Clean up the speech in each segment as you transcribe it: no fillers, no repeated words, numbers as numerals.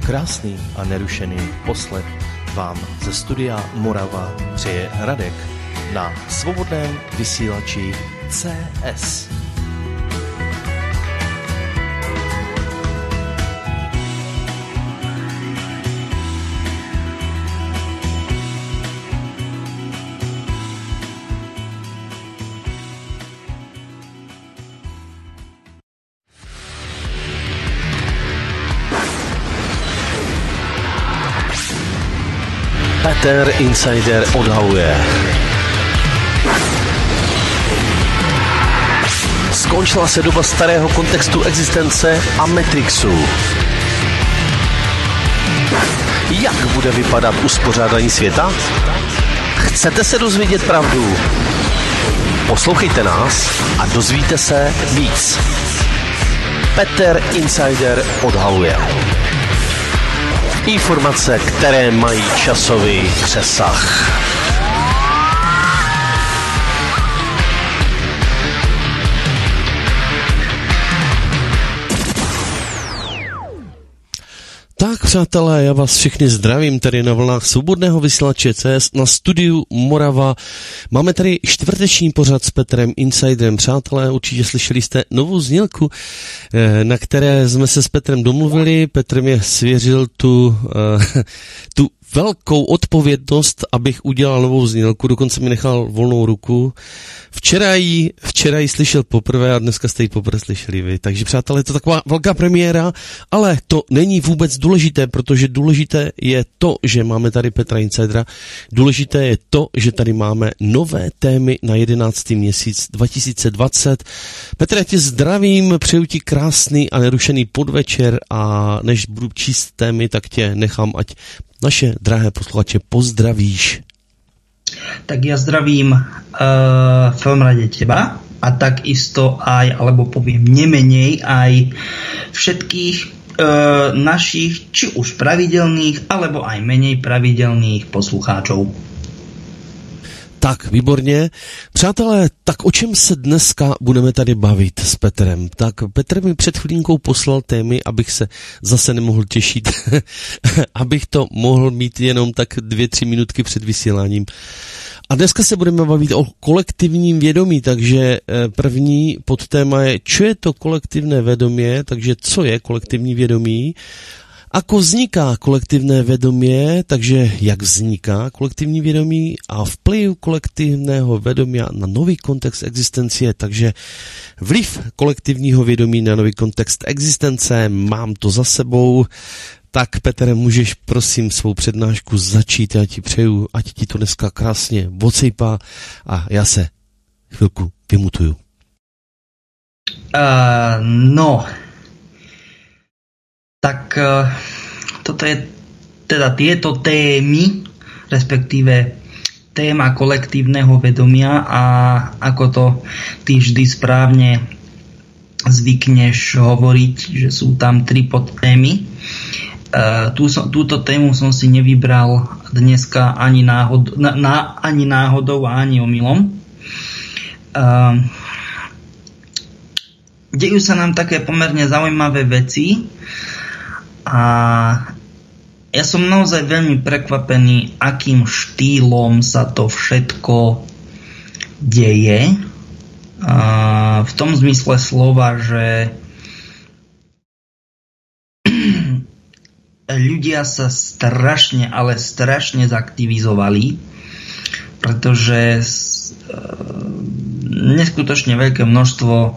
Krásný a nerušený poslech vám ze studia Morava přeje Radek na svobodném vysílači CS. Peter Insider odhaluje. Skončila se doba starého kontextu existence a Matrixu. Jak bude vypadat uspořádání světa? Chcete se dozvědět pravdu? Poslouchejte nás a dozvíte se víc. Peter Insider odhaluje. Informace, které mají časový přesah. Tak, přátelé, já vás všechny zdravím tady na vlnách svobodného vysílače CS na studiu Morava. Máme tady čtvrteční pořad s Petrem Insiderem. Přátelé, určitě slyšeli jste novou znělku, na které jsme se s Petrem domluvili. Petr mě svěřil tu velkou odpovědnost, abych udělal novou znělku, dokonce mi nechal volnou ruku. Včera ji slyšel poprvé a dneska jste ji poprvé slyšeli vy. Takže, přátelé, je to taková velká premiéra, ale to není vůbec důležité, protože důležité je to, že máme tady Petra Insidera. Důležité je to, že tady máme nové témy na 11. měsíc 2020. Petře, já tě zdravím, přeju ti krásný a nerušený podvečer a než budu číst témy, tak tě nechám, ať naše drahé posluchače pozdravíš. Tak ja zdravím v prvom rade teba a takisto aj, alebo poviem nemenej, aj všetkých našich, či už pravidelných, alebo aj menej pravidelných poslucháčov. Tak, výborně. Přátelé, tak o čem se dneska budeme tady bavit s Petrem? Tak Petr mi před chvílinkou poslal témy, abych se zase nemohl těšit, abych to mohl mít jenom tak 2-3 minutky před vysíláním. A dneska se budeme bavit o kolektivním vědomí, takže první podtéma je, čo je to kolektivné vědomí, takže co je kolektivní vědomí? Ako vzniká kolektivné vědomí, takže jak vzniká kolektivní vědomí a vplyv kolektivného vědomí na nový kontext existencie, takže vliv kolektivního vědomí na nový kontext existence, mám to za sebou. Tak, Petere, můžeš prosím svou přednášku začít, já ti přeju, ať ti to dneska krásně odsejpá a já se chvilku vymutuju. Tak toto je teda tieto témy, respektíve téma kolektívneho vedomia a ako to ty vždy správne zvykneš hovoriť, že sú tam 3 podtémy. Túto tému som si nevybral dneska ani náhodou a ani omylom. Dejú sa nám také pomerne zaujímavé veci a ja som naozaj veľmi prekvapený, akým štýlom sa to všetko deje. V tom zmysle slova, že ľudia sa strašne, ale strašne zaktivizovali, pretože neskutočne veľké množstvo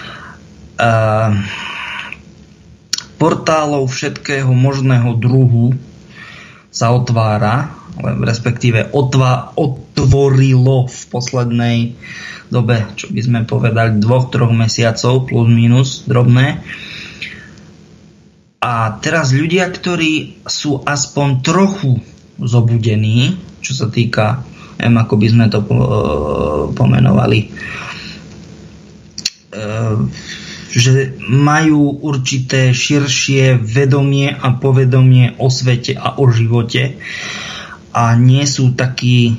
portálov všetkého možného druhu sa otvára, respektíve otvorilo v poslednej dobe, čo by sme povedali 2-3 mesiacov, plus minus drobné. A teraz ľudia, ktorí sú aspoň trochu zobudení, čo sa týka, neviem, ako by sme to pomenovali, že majú určité širšie vedomie a povedomie o svete a o živote a nie sú takí,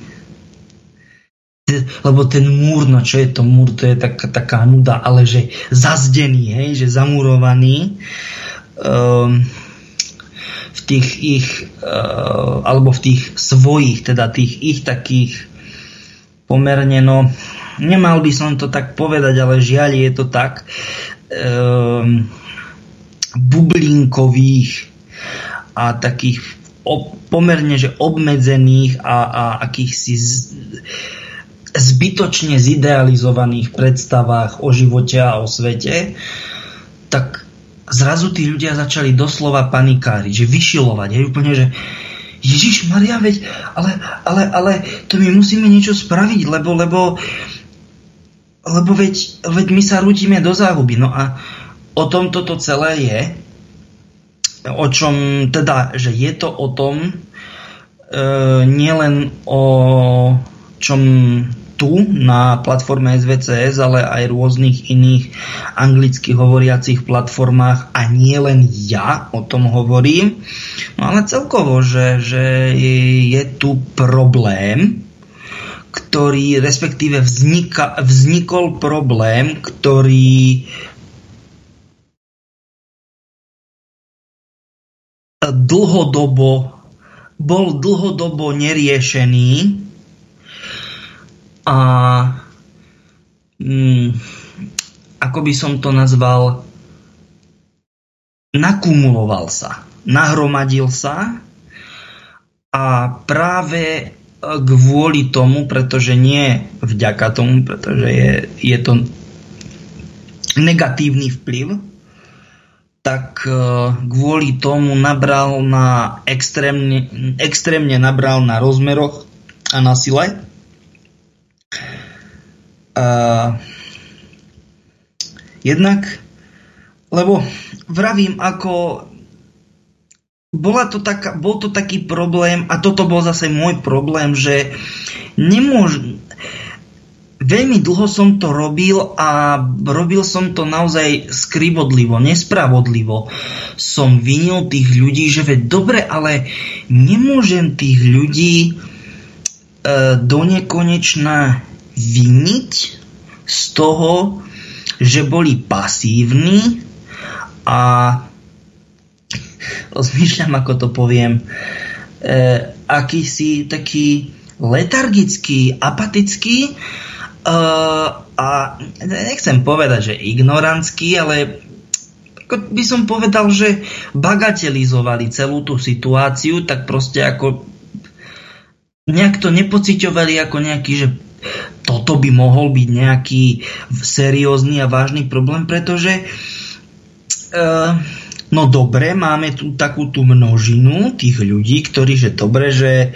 lebo ten múr, no čo je to múr, to je taká nuda, ale že zazdený, hej, že zamurovaný. v tých ich alebo v tých svojich, teda tých ich takých pomerne, no nemal by som to tak povedať, ale žiaľ je to tak, bublinkových a takých pomerne že obmedzených a akýchsi zbytočne zidealizovaných predstavách o živote a o svete, tak zrazu tí ľudia začali doslova panikáriť, že vyšilovať, hej, úplne, že Ježišmaria, ale to my musíme niečo spraviť, lebo veď my sa rútime do záhuby. No a o tom toto celé je, o čom teda, že je to o tom, nielen o čom tu na platforme SVCS, ale aj rôznych iných anglicky hovoriacich platformách a nie len ja o tom hovorím, no ale celkovo, že je tu problém, ktorý, respektíve vznikol problém, ktorý bol dlhodobo neriešený a ako by som to nazval, nakumuloval sa, nahromadil sa a práve kvôli tomu, pretože nie vďaka tomu, pretože je to negatívny vplyv, tak kvôli tomu nabral na extrémne nabral na rozmeroch a na sile. Jednak, lebo vravím, ako bol to taký problém, a toto bol zase môj problém, že veľmi dlho som to robil a robil som to naozaj skrivodlivo, nespravodlivo. Som vinil tých ľudí, že veď dobre, ale nemôžem tých ľudí donekonečna viniť z toho, že boli pasívni a rozmýšľam, ako to poviem, akýsi taký letargický, apatický a nechcem povedať, že ignorantský, ale by som povedal, že bagatelizovali celú tú situáciu, tak proste ako nejak to nepociťovali ako nejaký, že toto by mohol byť nejaký seriózny a vážny problém, pretože no dobre, máme tu takú tú množinu tých ľudí, ktorí, že dobre, že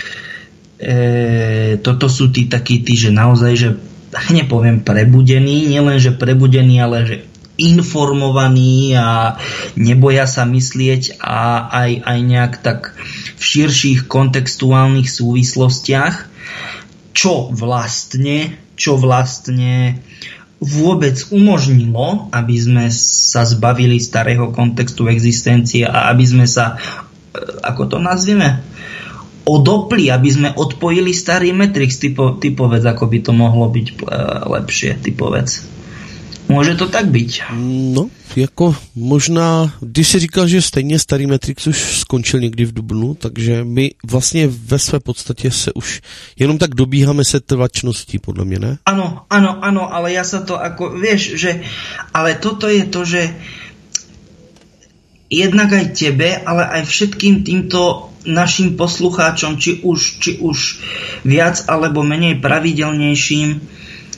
toto sú tí takí, že naozaj, že nepoviem prebudení, nielen, že prebudení, ale že informovaní a neboja sa myslieť a aj nejak tak v širších kontextuálnych súvislostiach, čo vlastne vôbec umožnilo, aby sme sa zbavili starého kontextu existencie a aby sme sa, ako to nazveme, odopli, aby sme odpojili starý Matrix, typovec, ako by to mohlo byť lepšie, typovec. Môže to tak byť? No, jako možná, když si říkal, že stejně starý Matrix už skončil někdy v dubnu, takže my vlastně ve své podstatě se už jenom tak dobíháme setrvačností, podle mě, ne? Áno, ale ja sa to ako, vieš, že, ale toto je to, že jednak aj tebe, ale aj všetkým týmto našim poslucháčom, či už viac alebo menej pravidelnejším,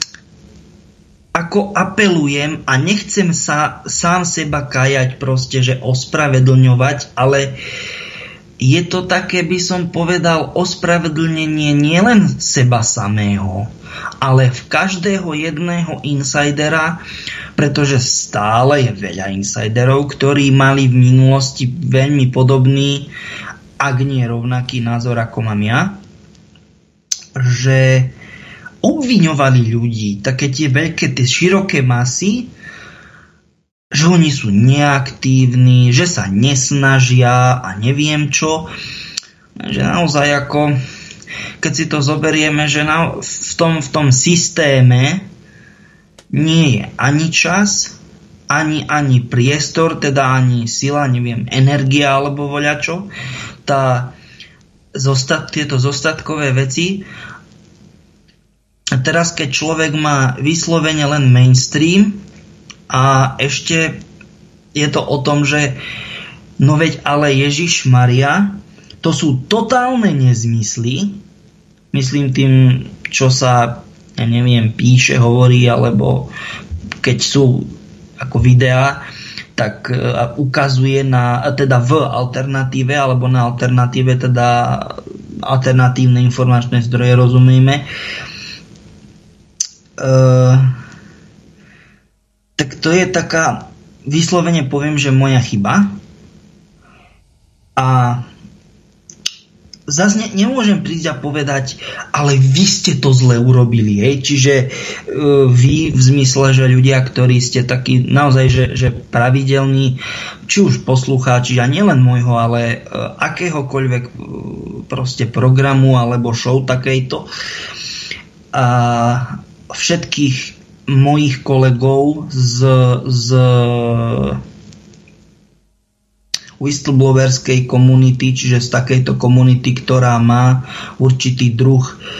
ako apelujem a nechcem sa sám seba kajať proste, že ospravedlňovať, ale je to také, by som povedal, ospravedlnenie nielen seba samého, ale v každého jedného insidera, pretože stále je veľa insiderov, ktorí mali v minulosti veľmi podobný, ak nie rovnaký názor, ako mám ja, že obviňovali ľudí, také tie veľké, tie široké masy, že oni sú neaktívni, že sa nesnažia a neviem čo. Že naozaj ako, keď si to zoberieme, že v tom systéme nie je ani čas, ani priestor, teda ani sila, neviem, energia alebo voľačo. Tieto zostatkové veci. A teraz, keď človek má vyslovene len mainstream a ešte je to o tom, že no veď ale Ježišmaria, to sú totálne nezmysly, myslím tým, čo sa, ja neviem, píše, hovorí, alebo keď sú ako videá, tak ukazuje teda v alternatíve, alebo na alternatíve, teda alternatívne informačné zdroje, rozumieme. Tak to je taká, vyslovene poviem, že moja chyba. A zase nemôžem prísť a povedať, ale vy ste to zle urobili, hej? Čiže vy v zmysle, že ľudia, ktorí ste takí naozaj, že pravidelní, či už poslucháči, a nielen môjho, ale akéhokoľvek proste programu alebo show takejto, a všetkých mojich kolegov z whistleblowerskej komunity, čiže z takejto komunity, ktorá má určitý druh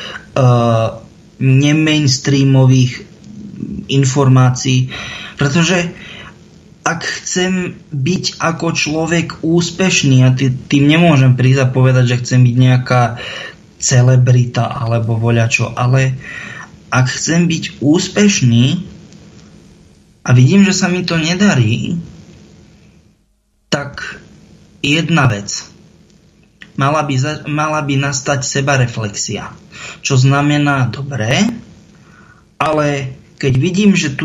nemainstreamových informácií. Pretože ak chcem byť ako človek úspešný, a tým nemôžem prísť a povedať, že chcem byť nejaká celebrita alebo voľačo, ale ak chcem byť úspešný a vidím, že sa mi to nedarí, tak jedna vec. Mala by nastať sebareflexia. Čo znamená, dobre, ale keď vidím, že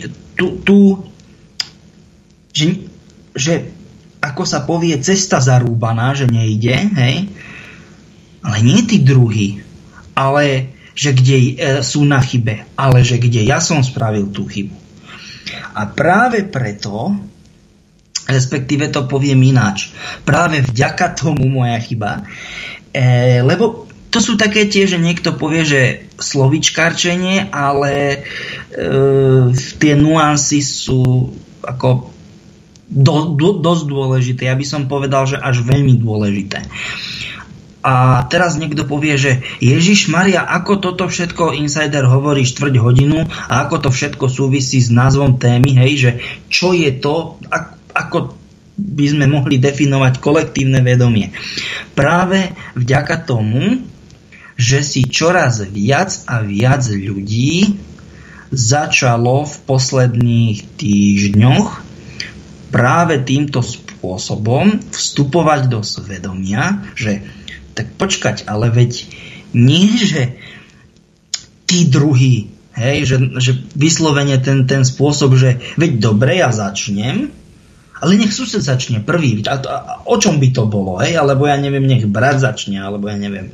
že ako sa povie, cesta zarúbaná, že nejde, hej, ale nie tí druhí, ale že kde sú na chybe, ale že kde ja som spravil tú chybu. A práve preto, respektíve to poviem ináč, práve vďaka tomu moja chyba, lebo to sú také tie, že niekto povie, že slovíčkarčenie, ale tie nuancy sú ako dosť dôležité. Ja by som povedal, že až veľmi dôležité. A teraz niekto povie, že Ježišmaria, ako toto všetko Insider hovorí 4 hodinu a ako to všetko súvisí s názvom témy, hej, že čo je to, ako by sme mohli definovať kolektívne vedomie. Práve vďaka tomu, že si čoraz viac a viac ľudí začalo v posledných týždňoch práve týmto spôsobom vstupovať do svedomia, že tak počkať, ale veď nie, že tí druhí, hej, že vyslovene ten spôsob, že veď dobre, ja začnem, ale nech sused začne prvý. A o čom by to bolo, hej? Alebo ja neviem, nech brat začne, alebo ja neviem,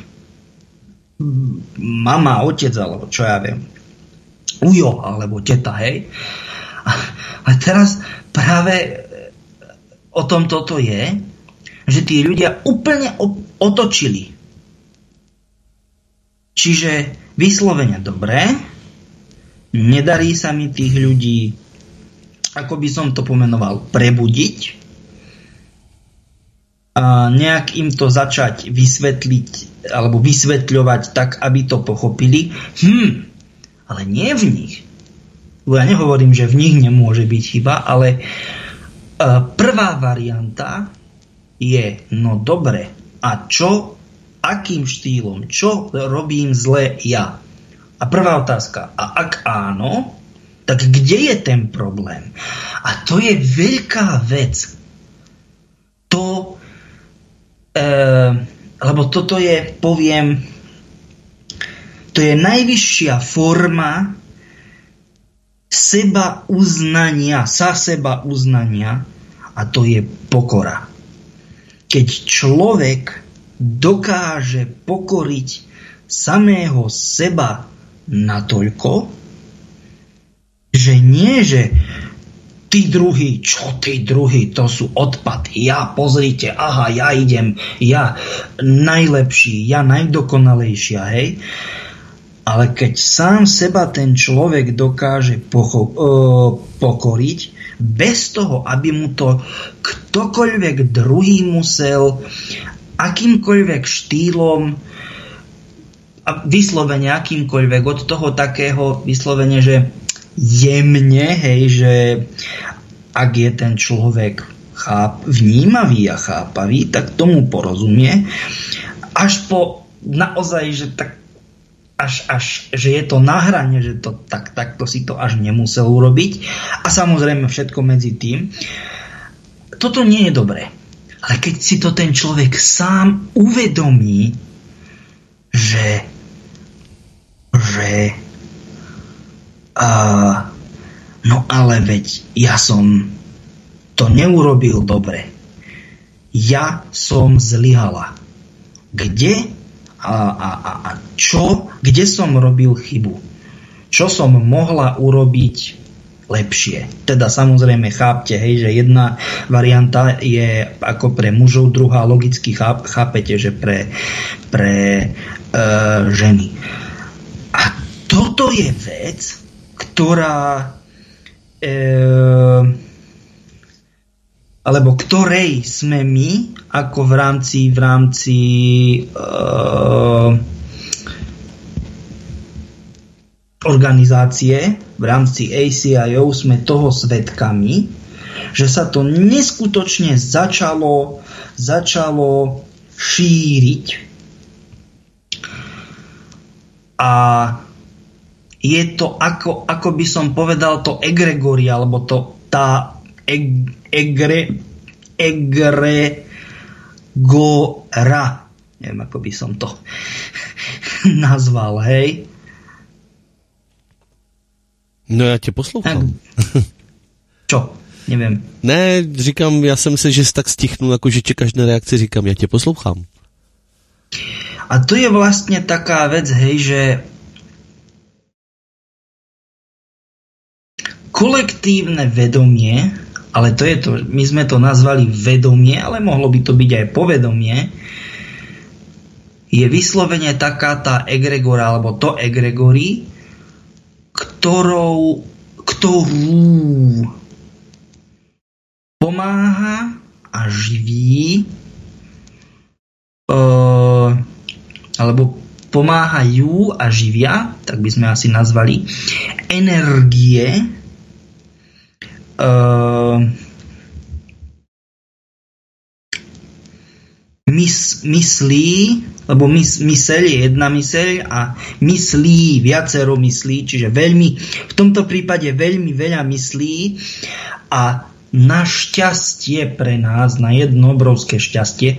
mama, otec, alebo čo ja viem, ujo, alebo teta, hej? A teraz práve o tom toto je, že tí ľudia úplne otočili. Čiže vyslovene dobre, nedarí sa mi tých ľudí, ako by som to pomenoval, prebudiť a nejak im to začať vysvetliť alebo vysvetľovať tak, aby to pochopili. Ale nie v nich. Ja nehovorím, že v nich nemôže byť chyba, ale prvá varianta je, no dobre, a čo, akým štýlom, čo robím zle ja? A prvá otázka, a ak áno, tak kde je ten problém? A to je veľká vec. Lebo toto je, poviem, to je najvyššia forma seba uznania a to je pokora. Keď človek dokáže pokoriť samého seba natoľko, že nie, že tí druhí, to sú odpad, pozrite, ja idem, ja najlepší, ja najdokonalejšia, hej. Ale keď sám seba ten človek dokáže pokoriť, bez toho, aby mu to ktokoľvek druhý musel akýmkoľvek štýlom a vyslovene akýmkoľvek, od toho takého vyslovene, že jemne, hej, že ak je ten človek vnímavý a chápavý, tak tomu porozumie, až po naozaj, že tak až že je to na hrane, že to takto si to až nemusel urobiť, a samozrejme všetko medzi tým. Toto nie je dobré. Ale keď si to ten človek sám uvedomí, že no ale veď ja som to neurobil dobre. Ja som zlyhala. Kde a čo? Kde som robil chybu? Čo som mohla urobiť lepšie? Teda samozrejme chápte, hej, že jedna varianta je ako pre mužov, druhá logicky chápete, že pre ženy. A toto je vec, ktorá alebo ktorej sme my ako v rámci organizácie, v rámci ACIO sme toho svedkami, že sa to neskutočne začalo šíriť. A je to ako by som povedal to egregoria, alebo tá egregora. Neviem, ako by som to nazval, hej. No já tě poslouchám. Čo? Nevím. Ne, říkám, já jsem se, že jsi tak stichnul, jako že čekáš na reakci, říkám, já tě poslouchám. A to je vlastně taká vec, hej, že kolektívne vedomie, ale to je to, my sme to nazvali vedomie, ale mohlo by to byť aj povedomie, je vyslovene taká tá egregora, alebo to egregory, ktorú pomáha a živí alebo pomáhajú a živia, tak by sme asi nazvali, energie myslí, lebo myseľ je jedna myseľ a myslí viacero myslí, čiže veľmi, v tomto prípade veľmi veľa myslí, a na šťastie pre nás, na jedno obrovské šťastie,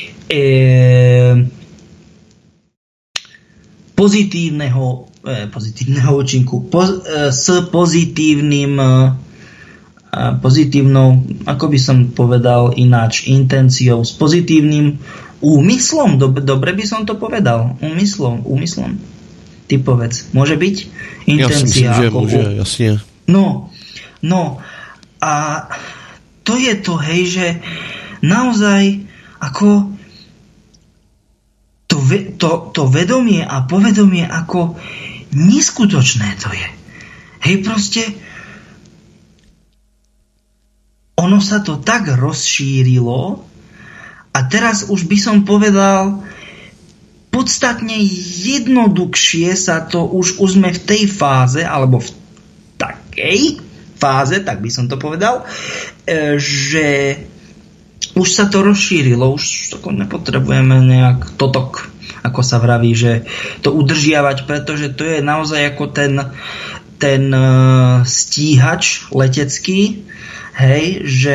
pozitívneho účinku, s pozitívnou, ako by som povedal ináč, intenciou, s pozitívnym úmyslom, dobre by som to povedal, úmyslom. Ty povedz, môže byť? Intencia. Ja si myslím, že môže, jasne. No, a to je to, hej, že naozaj ako to vedomie a povedomie, ako neskutočné to je. Hej, proste ono sa to tak rozšírilo a teraz už by som povedal, podstatne jednoduchšie sa to, už sme v tej fáze, alebo v takej fáze, tak by som to povedal, že už sa to rozšírilo, už nepotrebujeme nejak totok, ako sa vraví, že to udržiavať, pretože to je naozaj ako ten stíhač letecký, hej, že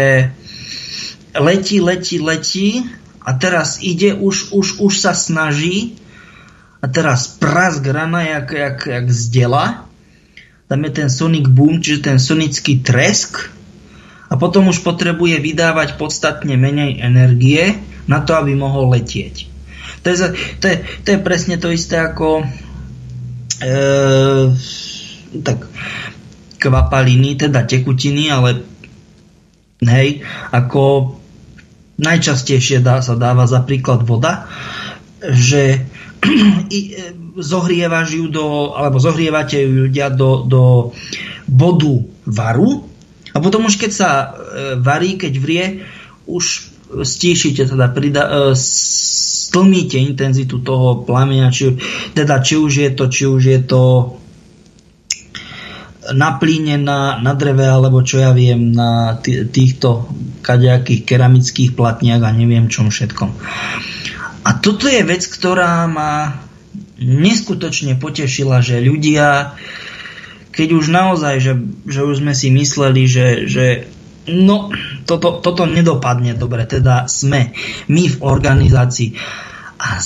letí a teraz ide, už sa snaží a teraz prask rana jak zdela. Tam je ten sonic boom, čiže ten sonický tresk, a potom už potrebuje vydávať podstatne menej energie na to, aby mohol letieť. To je presne to isté ako tak kvapaliny, teda tekutiny, ale hej, ako najčastejšie sa dáva za príklad voda, že zohrievate ju ľudia do bodu varu A potom už keď sa varí, keď vrie, už stíšite, teda stlmíte intenzitu toho plameňa, či už je to na plíne, na dreve, alebo čo ja viem, na týchto kadejakých keramických platniach a neviem čom všetkom. A toto je vec, ktorá ma neskutočne potešila, že ľudia, keď už naozaj, že už sme si mysleli, že no, toto nedopadne dobre, teda sme my v organizácii. A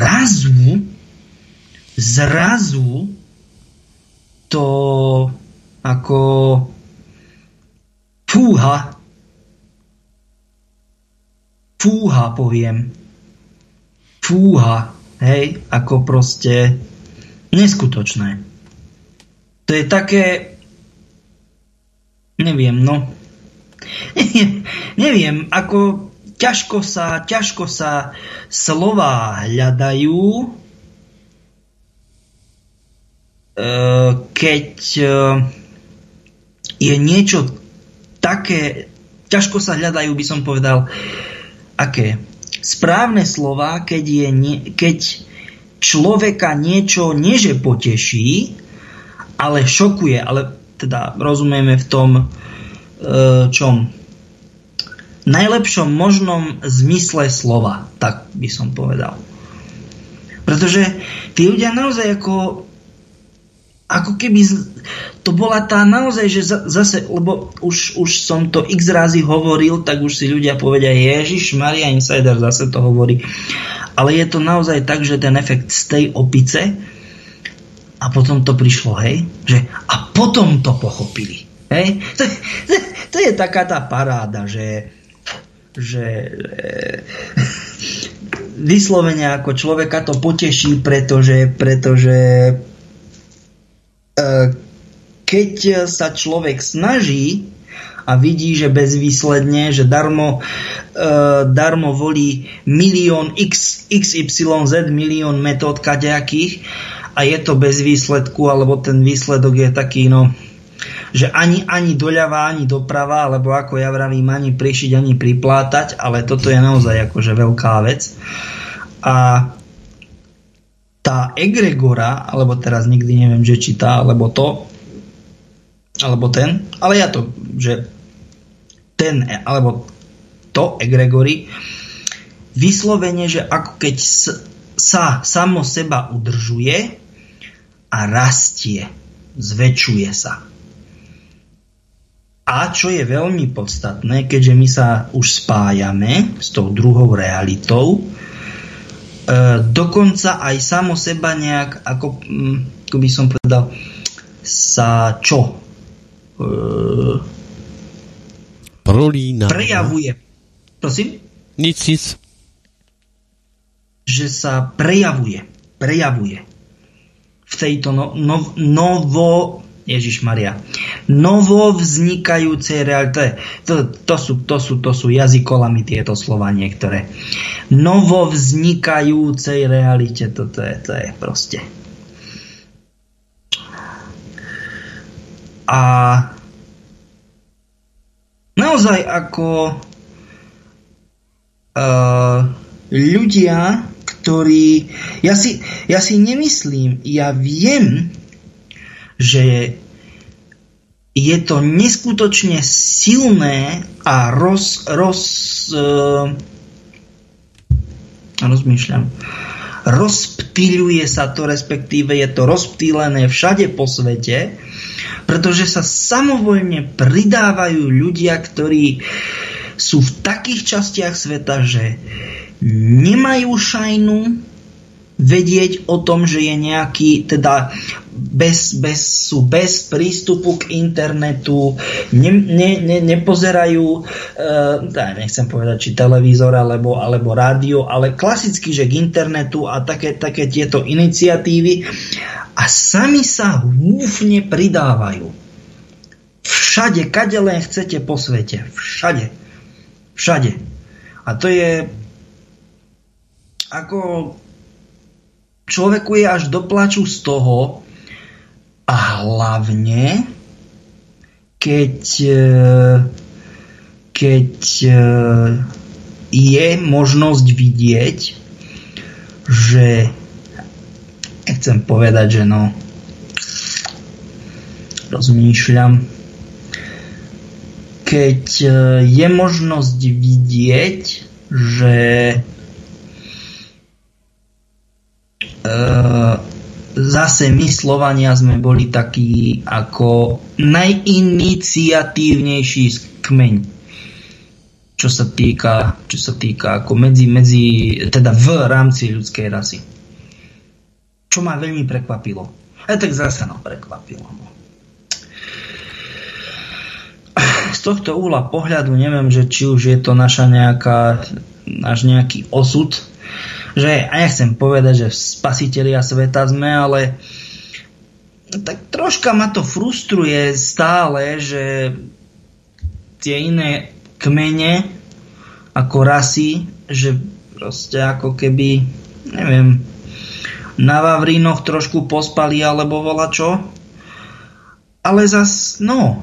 zrazu to ako fúha poviem. Fúha, hej, ako proste neskutočné. To je také, neviem, ako ťažko sa slová hľadajú, keď je niečo také, ťažko sa hľadajú, by som povedal, aké správne slová, keď človeka niečo nieže poteší, ale šokuje, ale teda rozumieme v tom čom najlepšom možnom zmysle slova, tak by som povedal. Pretože tí ľudia naozaj ako keby to bola tá naozaj, že zase, lebo už som to x razy hovoril, tak už si ľudia povedia, Ježiš Maria Insider zase to hovorí. Ale je to naozaj tak, že ten efekt z tej opice a potom to prišlo, hej, že a potom to pochopili, hej. To je taká tá paráda, že vyslovene ako človeka to poteší, pretože keď sa človek snaží a vidí, že bezvýsledne, že darmo volí milión XYZ milión metód kadejakých a je to bez výsledku, alebo ten výsledok je taký, že ani doľava, ani doprava, alebo ako ja vravím, ani prišiť, ani priplátať, ale toto je naozaj akože veľká vec. A tá egregora, alebo teraz nikdy neviem, že či tá, alebo to, alebo ten, ale ja to, že ten, alebo to egregory, vyslovene, že ako keď sa samo seba udržuje a rastie, zväčšuje sa. A čo je veľmi podstatné, keďže my sa už spájame s tou druhou realitou, dokonca aj samo seba nejak, ako by som povedal, sa čo? Prolína. Prejavuje. Prosím? Nic. Že sa prejavuje. V tejto novo vznikajúcej realite. To sú jazykolami tieto slova niektoré. Novo vznikajúcej realite. To je proste. A naozaj ako ľudia, ktorí ja si nemyslím, ja viem, že je to neskutočne silné a rozmýšľam. Rozptýľuje sa to, respektíve je to rozptýlené všade po svete, pretože sa samovoľne pridávajú ľudia, ktorí sú v takých častiach sveta, že nemajú šajnu vedieť o tom, že je nejaký, teda sú bez prístupu k internetu, nepozerajú, nechcem povedať, či televízor alebo rádio, ale klasicky, že k internetu a také tieto iniciatívy a sami sa húfne pridávajú. Všade, kade len chcete po svete. Všade. A to je ako človeku je až do plaču z toho a hlavne keď je možnosť vidieť, že chcem povedať, že no, rozmýšľam, keď je možnosť vidieť, že zase my Slovania sme boli takí ako najiniciatívnejší kmeň, čo sa týka ako teda v rámci ľudskej rasy. Čo ma veľmi prekvapilo. Tak zase prekvapilo. Z tohto uhla pohľadu neviem, že či už je to náš nejaký osud, že ja nechcem povedať, že spasitelia sveta sme, ale tak troška ma to frustruje stále, že tie iné kmene ako rasy, že proste ako keby, neviem, na Vavrinoch trošku pospali alebo volačo. Ale zas,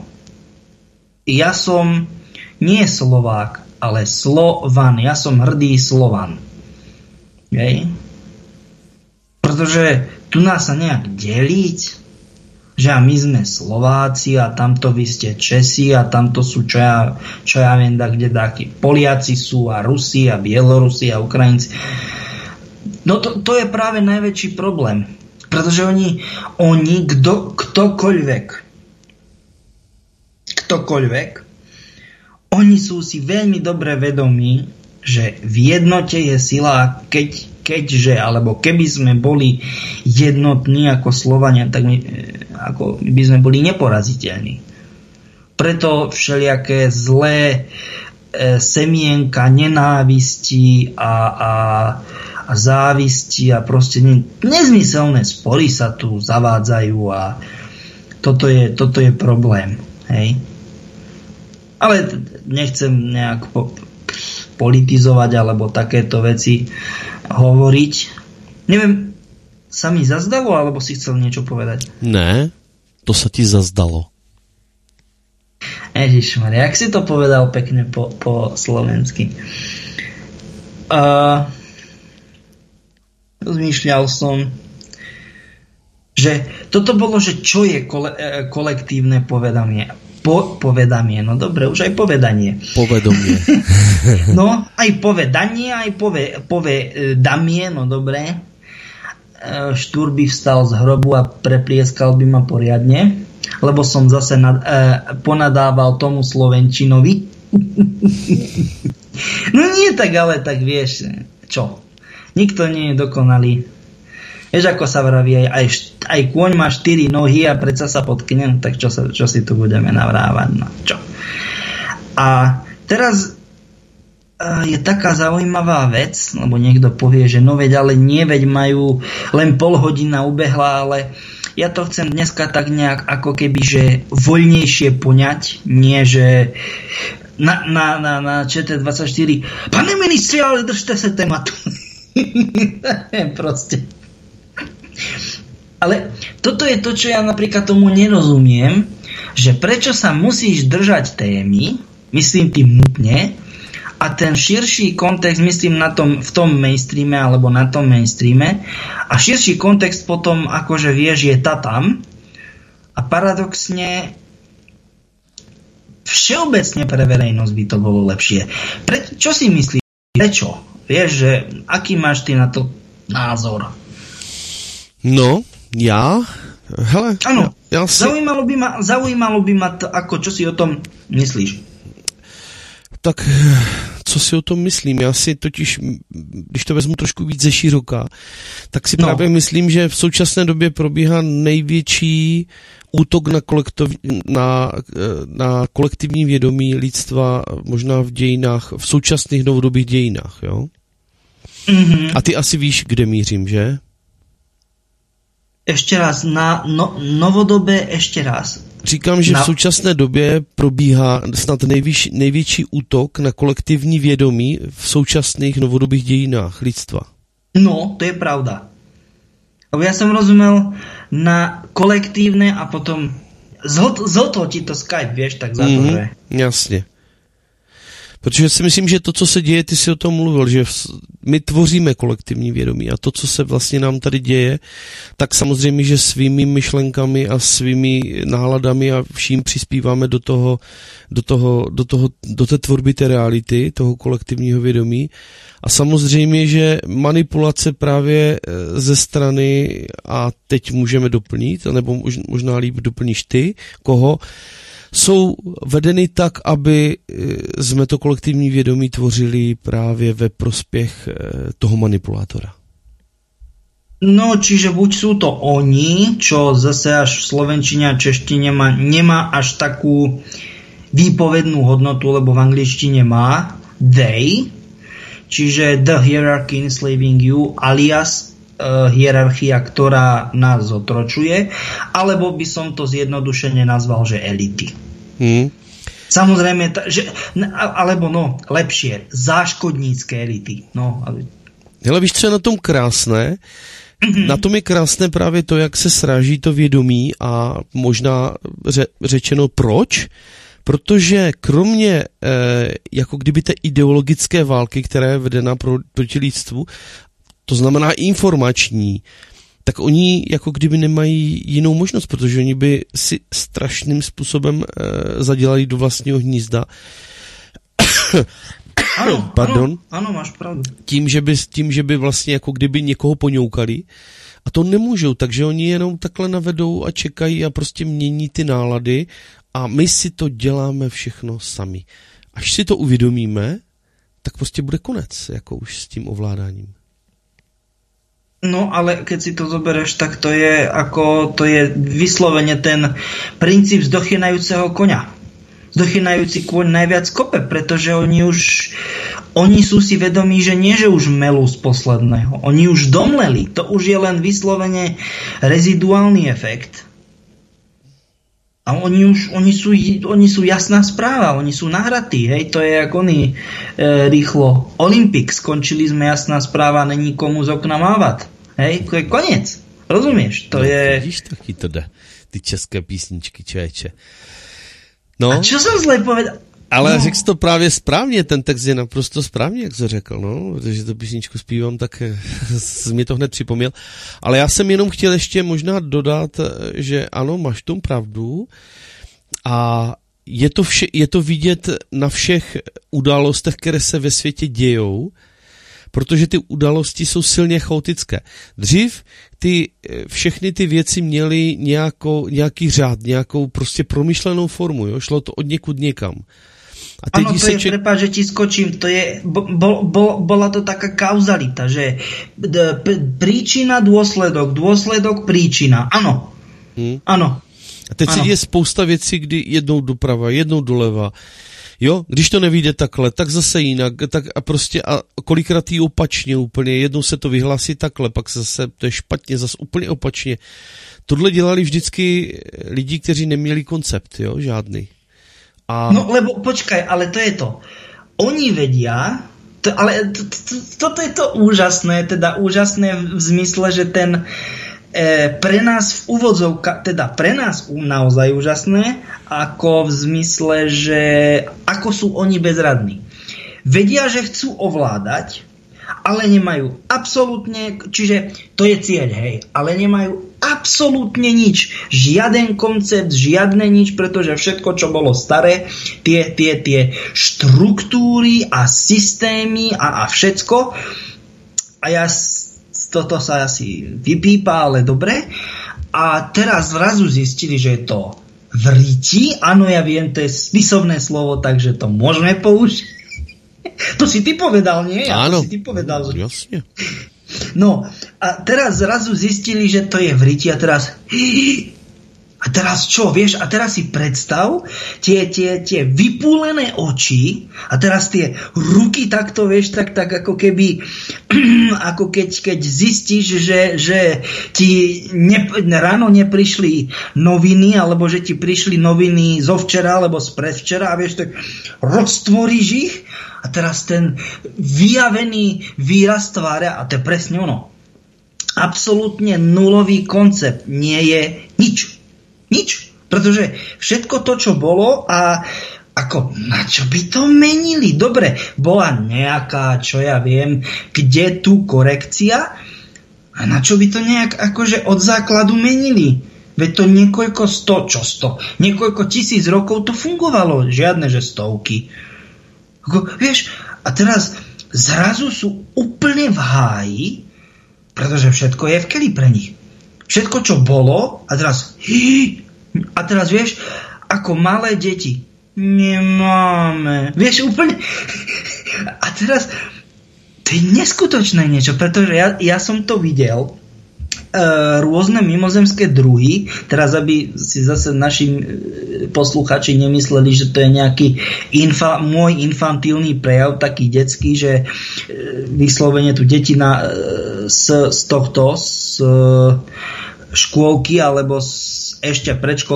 ja som nie Slovák, ale Slovan. Ja som hrdý Slovan. Okay? Pretože tu nás sa nejak deliť, že my sme Slováci a tamto vy ste Česi a tamto sú čo ja viem, kde takí Poliaci sú a Rusi a Bielorusi a Ukrajinci. No to je práve najväčší problém. Pretože oni ktokoľvek, oni sú si veľmi dobre vedomí, že v jednote je sila, keby sme boli jednotní ako Slovania, tak my by sme boli neporaziteľní. Preto všelijaké zlé semienka nenávisti a závisti a proste nezmyselné spory sa tu zavádzajú a toto je problém. Hej? Ale nechcem nejak politizovať alebo takéto veci hovoriť. Neviem, sa mi zazdalo, alebo si chcel niečo povedať? Ne, to sa ti zazdalo. Ježišmaria, jak si to povedal pekne po slovensky. Rozmýšľal som, že toto bolo, že čo je kolektívne povedomie. Povedamie, no dobre, už aj povedanie. Povedomie. No, aj povedanie, aj povedamie, no dobre. Štúr by vstal z hrobu a preplieskal by ma poriadne, lebo som zase ponadával tomu Slovenčinovi. No nie tak, ale tak vieš, čo? Nikto nie je dokonalý. Vieš, ako sa vraví, aj kôň má 4 nohy a predsa sa potkne, tak čo si tu budeme navrávať? No, čo? A teraz je taká zaujímavá vec, lebo niekto povie, že no veď, ale nie, veď majú len pol hodina ubehla, ale ja to chcem dneska tak nejak ako keby, že voľnejšie poňať, nie, že na ČT24 pane ministri, ale držte sa tématu. Proste. Ale toto je to, čo ja napríklad tomu nerozumiem, že prečo sa musíš držať témy, myslím tým nutne, a ten širší kontext, myslím v tom mainstreame alebo na tom mainstreame, a širší kontext potom akože vieš je tam a paradoxne všeobecne pre verejnosť by to bolo lepšie. Čo si myslíš? Prečo? Vieš, že aký máš ty na to názor? No, hele, áno, zaujímalo by ma to, ako, čo si o tom myslíš? Tak, co si o tom myslím? Já si totiž, když to vezmu trošku víc ze široka, tak si právě myslím, že v současné době probíhá největší útok na kolektivní vědomí lidstva možná v dějinách, v současných novodobých dějinách, jo? Mm-hmm. A ty asi víš, kde mířím, že? Ještě raz, na novodobé ještě raz. Říkám, že v současné době probíhá snad největší útok na kolektivní vědomí v současných novodobých dějinách lidstva. No, to je pravda. Lebo ja som rozumel na kolektívne a potom zhotol ti to Skype, vieš, tak za to, že... Jasně. Protože si myslím, že to, co se děje, ty si o tom mluvil, že my tvoříme kolektivní vědomí a to, co se vlastně nám tady děje, tak samozřejmě, že svými myšlenkami a svými náladami a vším přispíváme do té tvorby té reality, toho kolektivního vědomí. A samozřejmě, že manipulace právě ze strany, a teď můžeme doplnit, nebo možná líp doplníš ty, koho, jsou vedeny tak, aby jsme to kolektivní vědomí tvořili právě ve prospěch toho manipulátora. No, čiže buď sú to oni, čo zase až v slovenčine a češtine nemá až takú výpovednú hodnotu, lebo v angličtine má they, čiže the hierarchy enslaving you, alias hierarchia, ktorá nás zotročuje, alebo by som to zjednodušene nazval, že elity. Samozrejme, alebo lepšie, záškodnícke elity. Hele, víš, co je na tom krásné? Na tom je krásné právě to, jak se sráží to vědomí a možná řečeno proč, protože kromě jako kdyby té ideologické války, která je vedena proti lidstvu, to znamená informační, tak oni jako kdyby nemají jinou možnost, protože oni by si strašným způsobem zadělali do vlastního hnízda. Ano, máš pravdu. Tím, že by vlastně jako kdyby někoho poňoukali a to nemůžou, takže oni jenom takhle navedou a čekají a prostě mění ty nálady a my si to děláme všechno sami. Až si to uvědomíme, tak prostě bude konec, jako už s tím ovládáním. No, ale keď si to zoberieš, tak to je vyslovene ten princíp zdochynajúceho koňa. Zdochynajúci kôň najviac kope, pretože oni sú si vedomí, že nie, že už melú z posledného. Oni už domleli. To už je len vyslovene reziduálny efekt. A oni sú jasná správa, oni sú nahratí, hej, to je ako oni rýchlo. Olympic, skončili sme, jasná správa, není komu z okna mávať. Hej, to je koniec. Rozumieš? To je... Vidíš, taky to jde. Ty české písničky, člověče. No. A čo som zle povedal? Ale řekl jsi to právě správně, ten text je naprosto správně, jak jsi řekl, no, protože tu písničku zpívám, tak mi to hned připomněl. Ale já jsem jenom chtěl ještě možná dodat, že ano, máš tu pravdu a je to vidět na všech událostech, které se ve světě dějou, protože ty události jsou silně chaotické. Dřív všechny ty věci měly nějaký řád, nějakou prostě promyšlenou formu, jo? Šlo to od někud někam. Áno, to je, prepáč, že ti skočím, to je, bola to taká kauzalita, že príčina, dôsledok, príčina, áno. Áno. A teď se děje spousta věcí, kdy jednou doprava, jednou doleva, jo, když to nevyjde takhle, tak zase jinak, tak a prostě a kolikrát jí opačně úplně, jednou se to vyhlásí takhle, pak zase to je špatně, zase úplně opačně. Tohle dělali vždycky lidi, kteří neměli koncept, jo, žádný. No, lebo počkaj, ale to je to. Oni vedia, ale toto je to úžasné, teda úžasné v zmysle, že ten pre nás v úvodzovkách, teda pre nás naozaj úžasné, ako v zmysle, že ako sú oni bezradní. Vedia, že chcú ovládať, ale nemajú absolútne, čiže to je cieľ, hej, ale nemajú absolútne nič, žiaden koncept, žiadne nič, pretože všetko, čo bolo staré, tie štruktúry a systémy a všetko, a toto sa asi vypípa, ale dobre, a teraz zrazu zistili, že je to v riti, áno, ja viem, to je spisovné slovo, takže to môžeme použiť. To si ty povedal, nie? Áno, to si ty povedal. Jasne. No, a teraz zrazu zistili, že to je v riti a teraz čo, vieš? A teraz si predstav tie vypúlené oči a teraz tie ruky takto, vieš, tak ako keby ako keď zistíš, že ti ráno neprišli noviny, alebo že ti prišli noviny zo včera alebo z predvčera a vieš, tak roztvoríš ich a teraz ten vyjavený výraz tváre, a to je presne ono. Absolútne nulový koncept, nie je nič. Nič. Pretože všetko to, čo bolo a ako, na čo by to menili? Dobre, bola nejaká, čo ja viem, kde tu korekcia a na čo by to nejak akože od základu menili? Veď to niekoľko tisíc rokov to fungovalo, žiadne že stovky. Vieš, a teraz zrazu sú úplne v háji, pretože všetko je v keli pre nich. Všetko, čo bolo, a teraz vieš, ako malé deti, nemáme. Vieš, úplne. A teraz to je neskutočné niečo, pretože ja som to videl, rôzne mimozemské druhy, teraz aby si zase naši posluchači nemysleli, že to je nejaký môj infantilný prejav, taký detský, že vyslovene tu deti z škôlky alebo ešte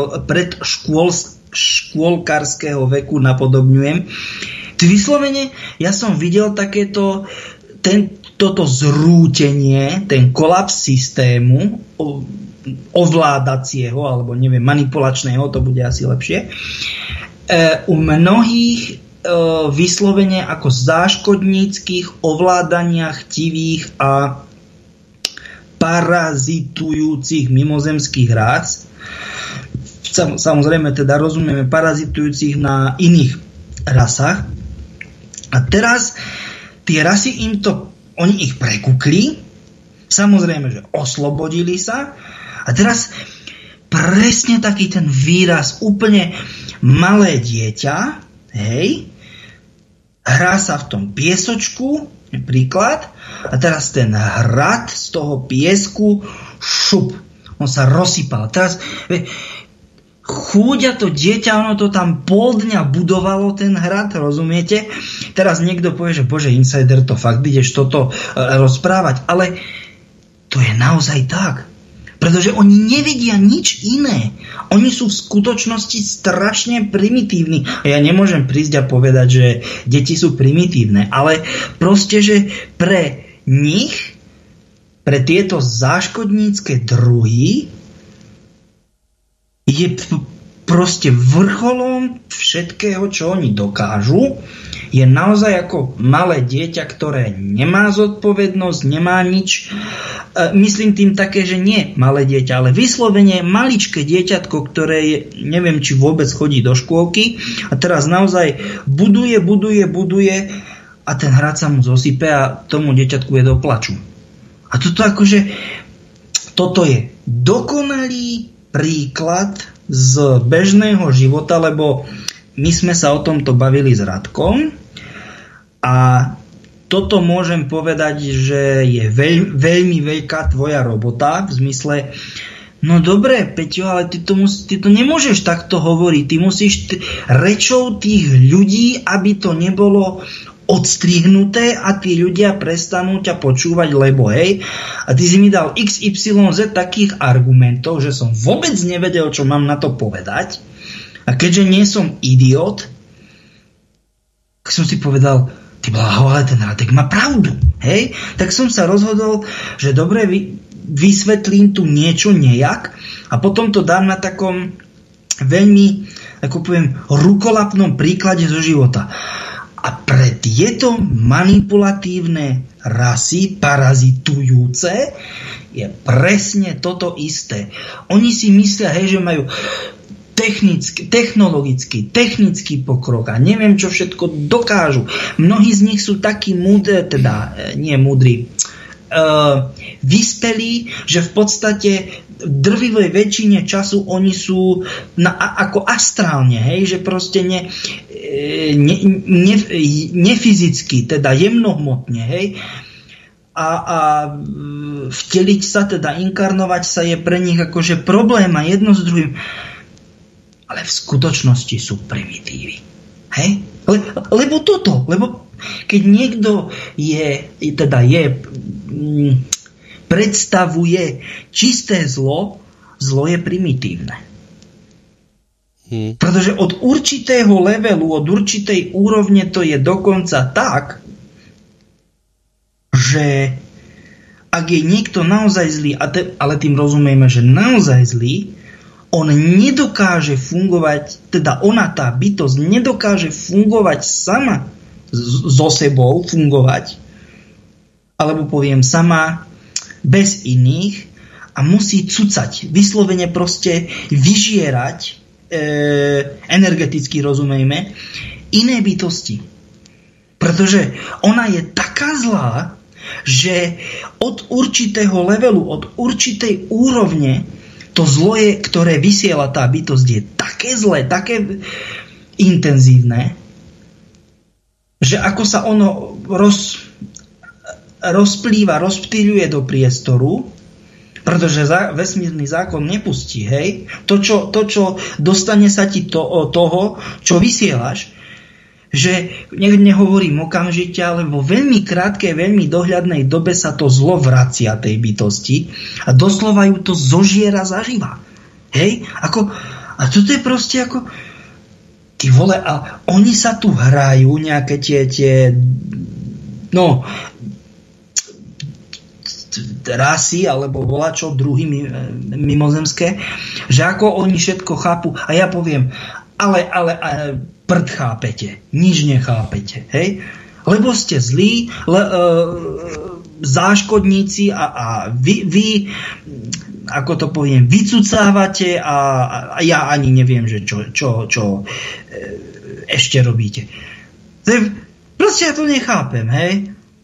škôlkarského veku napodobňujem. Vyslovene ja som videl takéto toto zrútenie, ten kolaps systému ovládacieho, alebo neviem, manipulačného, to bude asi lepšie, u mnohých vyslovene ako záškodníckych ovládania chtivých a parazitujúcich mimozemských rás. Samozrejme teda rozumieme parazitujúcich na iných rasách. A teraz tie rasy oni ich prekukli, samozrejme, že oslobodili sa a teraz presne taký ten výraz, úplne malé dieťa, hej, hrá sa v tom piesočku, príklad, a teraz ten hrad z toho piesku, šup, on sa rozsypal. Teraz chúďa to dieťa, ono to tam pol dňa budovalo ten hrad, rozumiete? Teraz niekto povie, že bože, insider, to fakt ideš toto rozprávať, ale to je naozaj tak. Pretože oni nevidia nič iné. Oni sú v skutočnosti strašne primitívni. A ja nemôžem prísť a povedať, že deti sú primitívne, ale proste, že pre nich, pre tieto záškodnícke druhy je proste vrcholom všetkého, čo oni dokážu. Je naozaj ako malé dieťa, ktoré nemá zodpovednosť, nemá nič. Myslím tým také, že nie malé dieťa, ale vyslovene maličké dieťatko, ktoré je, neviem, či vôbec chodí do škôlky a teraz naozaj buduje a ten hrad sa mu zosype a tomu dieťatku je do plaču. A toto je dokonalý príklad z bežného života, lebo my sme sa o tomto bavili s Radkom a toto môžem povedať, že je veľmi veľká tvoja robota v zmysle, no dobre, Peťo, ale ty to nemôžeš takto hovoriť, ty musíš rečou tých ľudí, aby to nebolo odstrihnuté a tí ľudia prestanú ťa počúvať, lebo hej, a ty si mi dal XYZ takých argumentov, že som vôbec nevedel, čo mám na to povedať, a keďže nie som idiot, tak som si povedal, ty bláho, ale ten Radek má pravdu, hej, tak som sa rozhodol, že dobre, vysvetlím tu niečo nejak a potom to dám na takom veľmi, ako poviem, rukolapnom príklade zo života. A pre tieto manipulatívne rasy, parazitujúce, je presne toto isté. Oni si myslia, hej, že majú technický pokrok a neviem, čo všetko dokážu. Mnohí z nich sú takí múdri, vyspelí, že v podstate v drvivej väčšine času oni sú ako astrálne, hej, že proste nefyzicky, teda jemnohmotne, hej, a vteliť sa, teda inkarnovať sa je pre nich akože problém a jedno s druhým, ale v skutočnosti sú primitívy, hej, lebo keď niekto predstavuje čisté zlo je primitívne. Pretože od určitého levelu, od určitej úrovne to je dokonca tak, že ak je niekto naozaj zlý, ale tým rozumieme, že naozaj zlý, on nedokáže fungovať, teda ona, tá bytosť, nedokáže fungovať sama so sebou, fungovať, alebo poviem sama, bez iných a musí cucať, vyslovene proste vyžierať, energeticky rozumejme, iné bytosti. Pretože ona je taká zlá, že od určitého levelu, od určitej úrovne to zlo je, ktoré vysiela tá bytosť, je také zlé, také intenzívne, že ako sa ono rozplýva, rozptýľuje do priestoru, pretože vesmírny zákon nepustí, hej? To, čo dostane sa ti toho, čo vysielaš, že nehovorím okamžite, ale vo veľmi krátkej, veľmi dohľadnej dobe sa to zlo vracia tej bytosti a doslova ju to zožiera zaživa. Hej? A toto je proste ako... Ty vole, a oni sa tu hrajú nejaké tie rasy, alebo volačo, druhy mimozemské, že ako oni všetko chápu. A ja poviem, ale prd chápete, nič nechápete, hej? Lebo ste zlí, záškodníci a vy ako to poviem, vycucávate a ja ani neviem, že čo ešte robíte. Proste ja to nechápem, hej?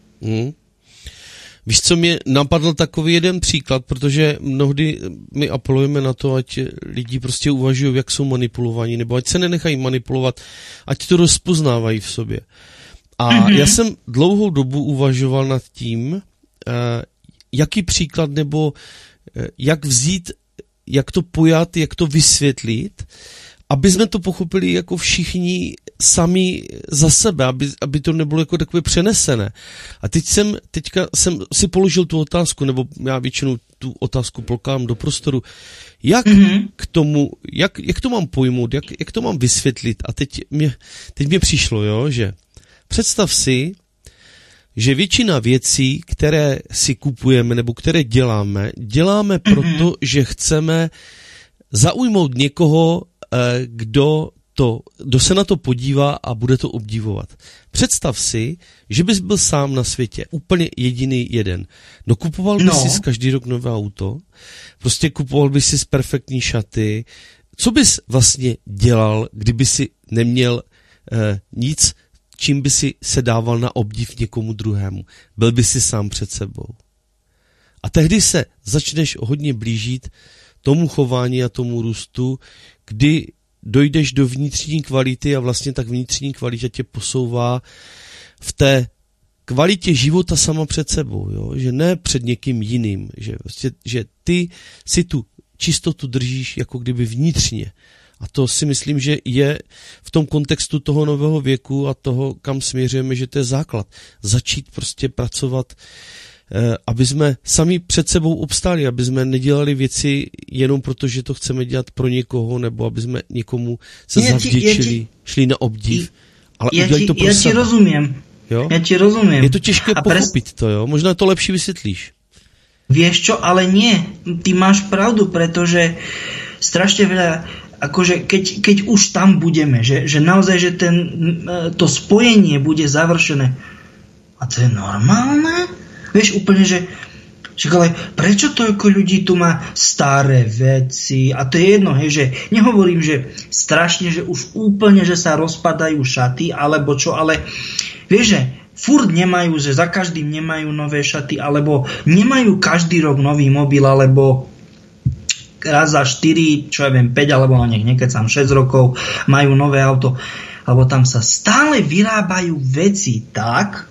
Víš, co mě napadl takový jeden příklad, protože mnohdy my apelujeme na to, ať lidi prostě uvažují, jak jsou manipulovaní, nebo ať se nenechají manipulovat, ať to rozpoznávají v sobě. A já jsem dlouhou dobu uvažoval nad tím, jaký příklad nebo jak vzít, jak to pojat, jak to vysvětlit, aby jsme to pochopili jako všichni sami za sebe, aby to nebylo jako takové přenesené. A teďka jsem si položil tu otázku, nebo já většinou tu otázku plokám do prostoru, jak k tomu, jak to mám pojmout, jak to mám vysvětlit. A teď mě přišlo, jo, že představ si, že většina věcí, které si kupujeme nebo které děláme proto, že chceme zaujmout někoho, kdo se na to podívá a bude to obdivovat. Představ si, že bys byl sám na světě, úplně jediný jeden. Kupoval bys si každý rok nové auto, prostě kupoval bys si perfektní šaty. Co bys vlastně dělal, kdyby si neměl nic, čím by si se dával na obdiv někomu druhému? Byl by si sám před sebou. A tehdy se začneš hodně blížit tomu chování a tomu růstu, kdy dojdeš do vnitřní kvality a vlastně tak vnitřní kvalita tě posouvá v té kvalitě života sama před sebou, jo? Že ne před někým jiným, že ty si tu čistotu držíš jako kdyby vnitřně. A to si myslím, že je v tom kontextu toho nového věku a toho, kam směřujeme, že to je základ. Začít prostě pracovat, aby jsme sami před sebou obstáli, aby jsme nedělali věci jenom proto, že to chceme dělat pro někoho, nebo aby jsme někomu se zavděčili, šli na obdiv, ale udělali to pro sebe. Já ti rozumím. Jo? Ja ti rozumiem. Je to těžké pochopit to, jo? Možná to lepší vysvětlíš. Vieš čo, ale nie. Ty máš pravdu, pretože strašne veľa, akože keď už tam budeme, že naozaj, že to spojenie bude završené. A to je normálne? Vieš, úplne, že ale prečo toľko ľudí tu má staré veci? A to je jedno, hej, že nehovorím, že strašne, že už úplne, že sa rozpadajú šaty, alebo čo, ale vieš, že furt nemajú, že za každým nemajú nové šaty, alebo nemajú každý rok nový mobil, alebo raz za 4, čo ja viem, 5, alebo nekecam 6 rokov majú nové auto. Alebo tam sa stále vyrábajú veci tak,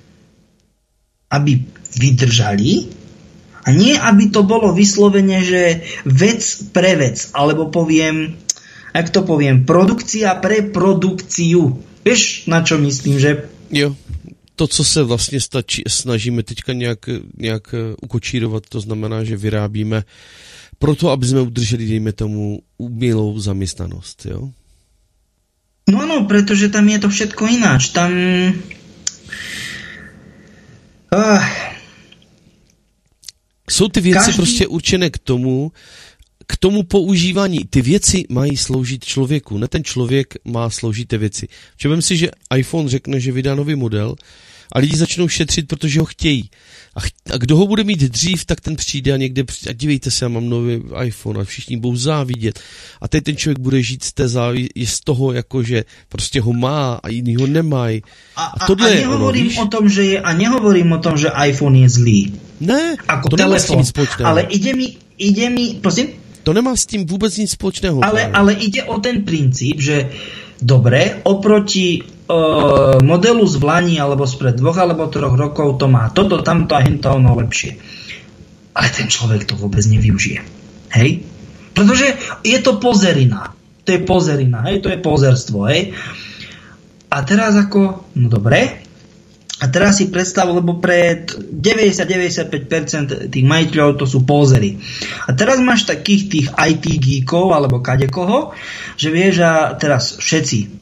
aby vydržali, a nie, aby to bolo vyslovene, že vec pre vec, alebo poviem, jak to poviem, produkcia pre produkciu. Vieš, na čo myslím, že? Jo, to, co se vlastně snažíme teďka nějak ukočírovat, to znamená, že vyrábíme proto, aby jsme udrželi, dejme tomu, umělou zaměstnanost, jo? No ano, pretože tam je to všetko ináč. Tam... Jsou ty věci prostě určené k tomu, k tomu používání, ty věci mají sloužit člověku, ne ten člověk má sloužit ty věci. Vem si, že iPhone řekne, že vydá nový model a lidi začnou šetřit, protože ho chtějí. A kdo ho bude mít dřív, tak ten přijde a někde a dívejte se, já mám nový iPhone a všichni budou závidět. A teď ten člověk bude žít z toho, jako že prostě ho má a jiný ho nemají. A tohle je ono, víš? A nehovorím o tom, že iPhone je zlý. Ne, ako to telefon, nemá s tím nic společného. Ale ide mi, prosím? To nemá s tím vůbec nic společného. Ale ide o ten princíp, že dobre, oproti modelu z vlaní alebo spred 2 alebo 3 rokov to má toto, tamto a hento ono lepšie. Ale ten človek to vôbec nevyužije. Hej? Pretože je to pozerina. To je pozerina, hej? To je pozerstvo, hej? A teraz ako, no dobre, a teraz si predstav, lebo pre 90-95% tých majiteľov to sú pozery. A teraz máš takých tých IT geekov alebo kadekoho, že vieš, a teraz všetci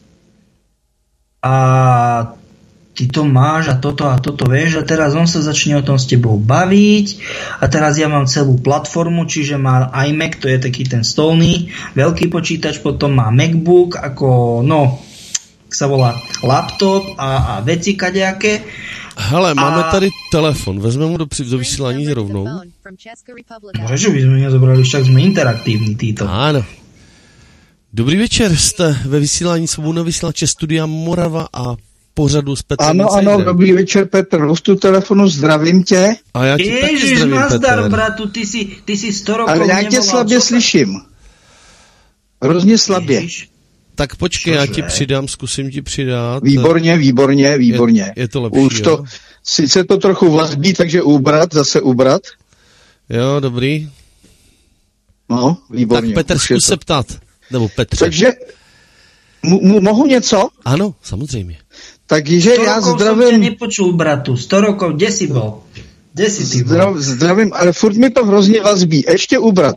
a ty to máš a toto vieš, a teraz on sa začne o tom s tebou baviť a teraz ja mám celú platformu, čiže má iMac, to je taký ten stolný veľký počítač, potom má MacBook ako, no, sa volá laptop a veci kadejaké. Hele, máme tady telefon, vezmeme mu do vysílání rovnou. Môže, že by sme nezobrali, však sme interaktívni títo. Áno. Dobrý večer, jste ve vysílání Svobodného vysílače Studia Morava a pořadu s Petrem. Ano, dobrý večer, Petr, hostu telefonu, zdravím tě. A já ti taky zdravím, nazdar, bratu, ty si 100 rokov ale já tě slabě slyším. Hrozně slabě. Ježiš. Tak počkej, já ti přidám, zkusím ti přidat. Výborně. Je to lepší, už to, jo? sice to trochu vazbí, takže zase ubrat. Jo, dobrý. No, výborně. Tak Petr, zkus se ptát. Nebo Petře. Takže mohu něco? Ano, samozřejmě. Takže já zdravím... 100 rokov som ťa nepočul, bratu. 100 rokov, kde si bol? Kde si ty bol? Zdravím, ale furt mi to hrozně vazbí. Ještě ubrat.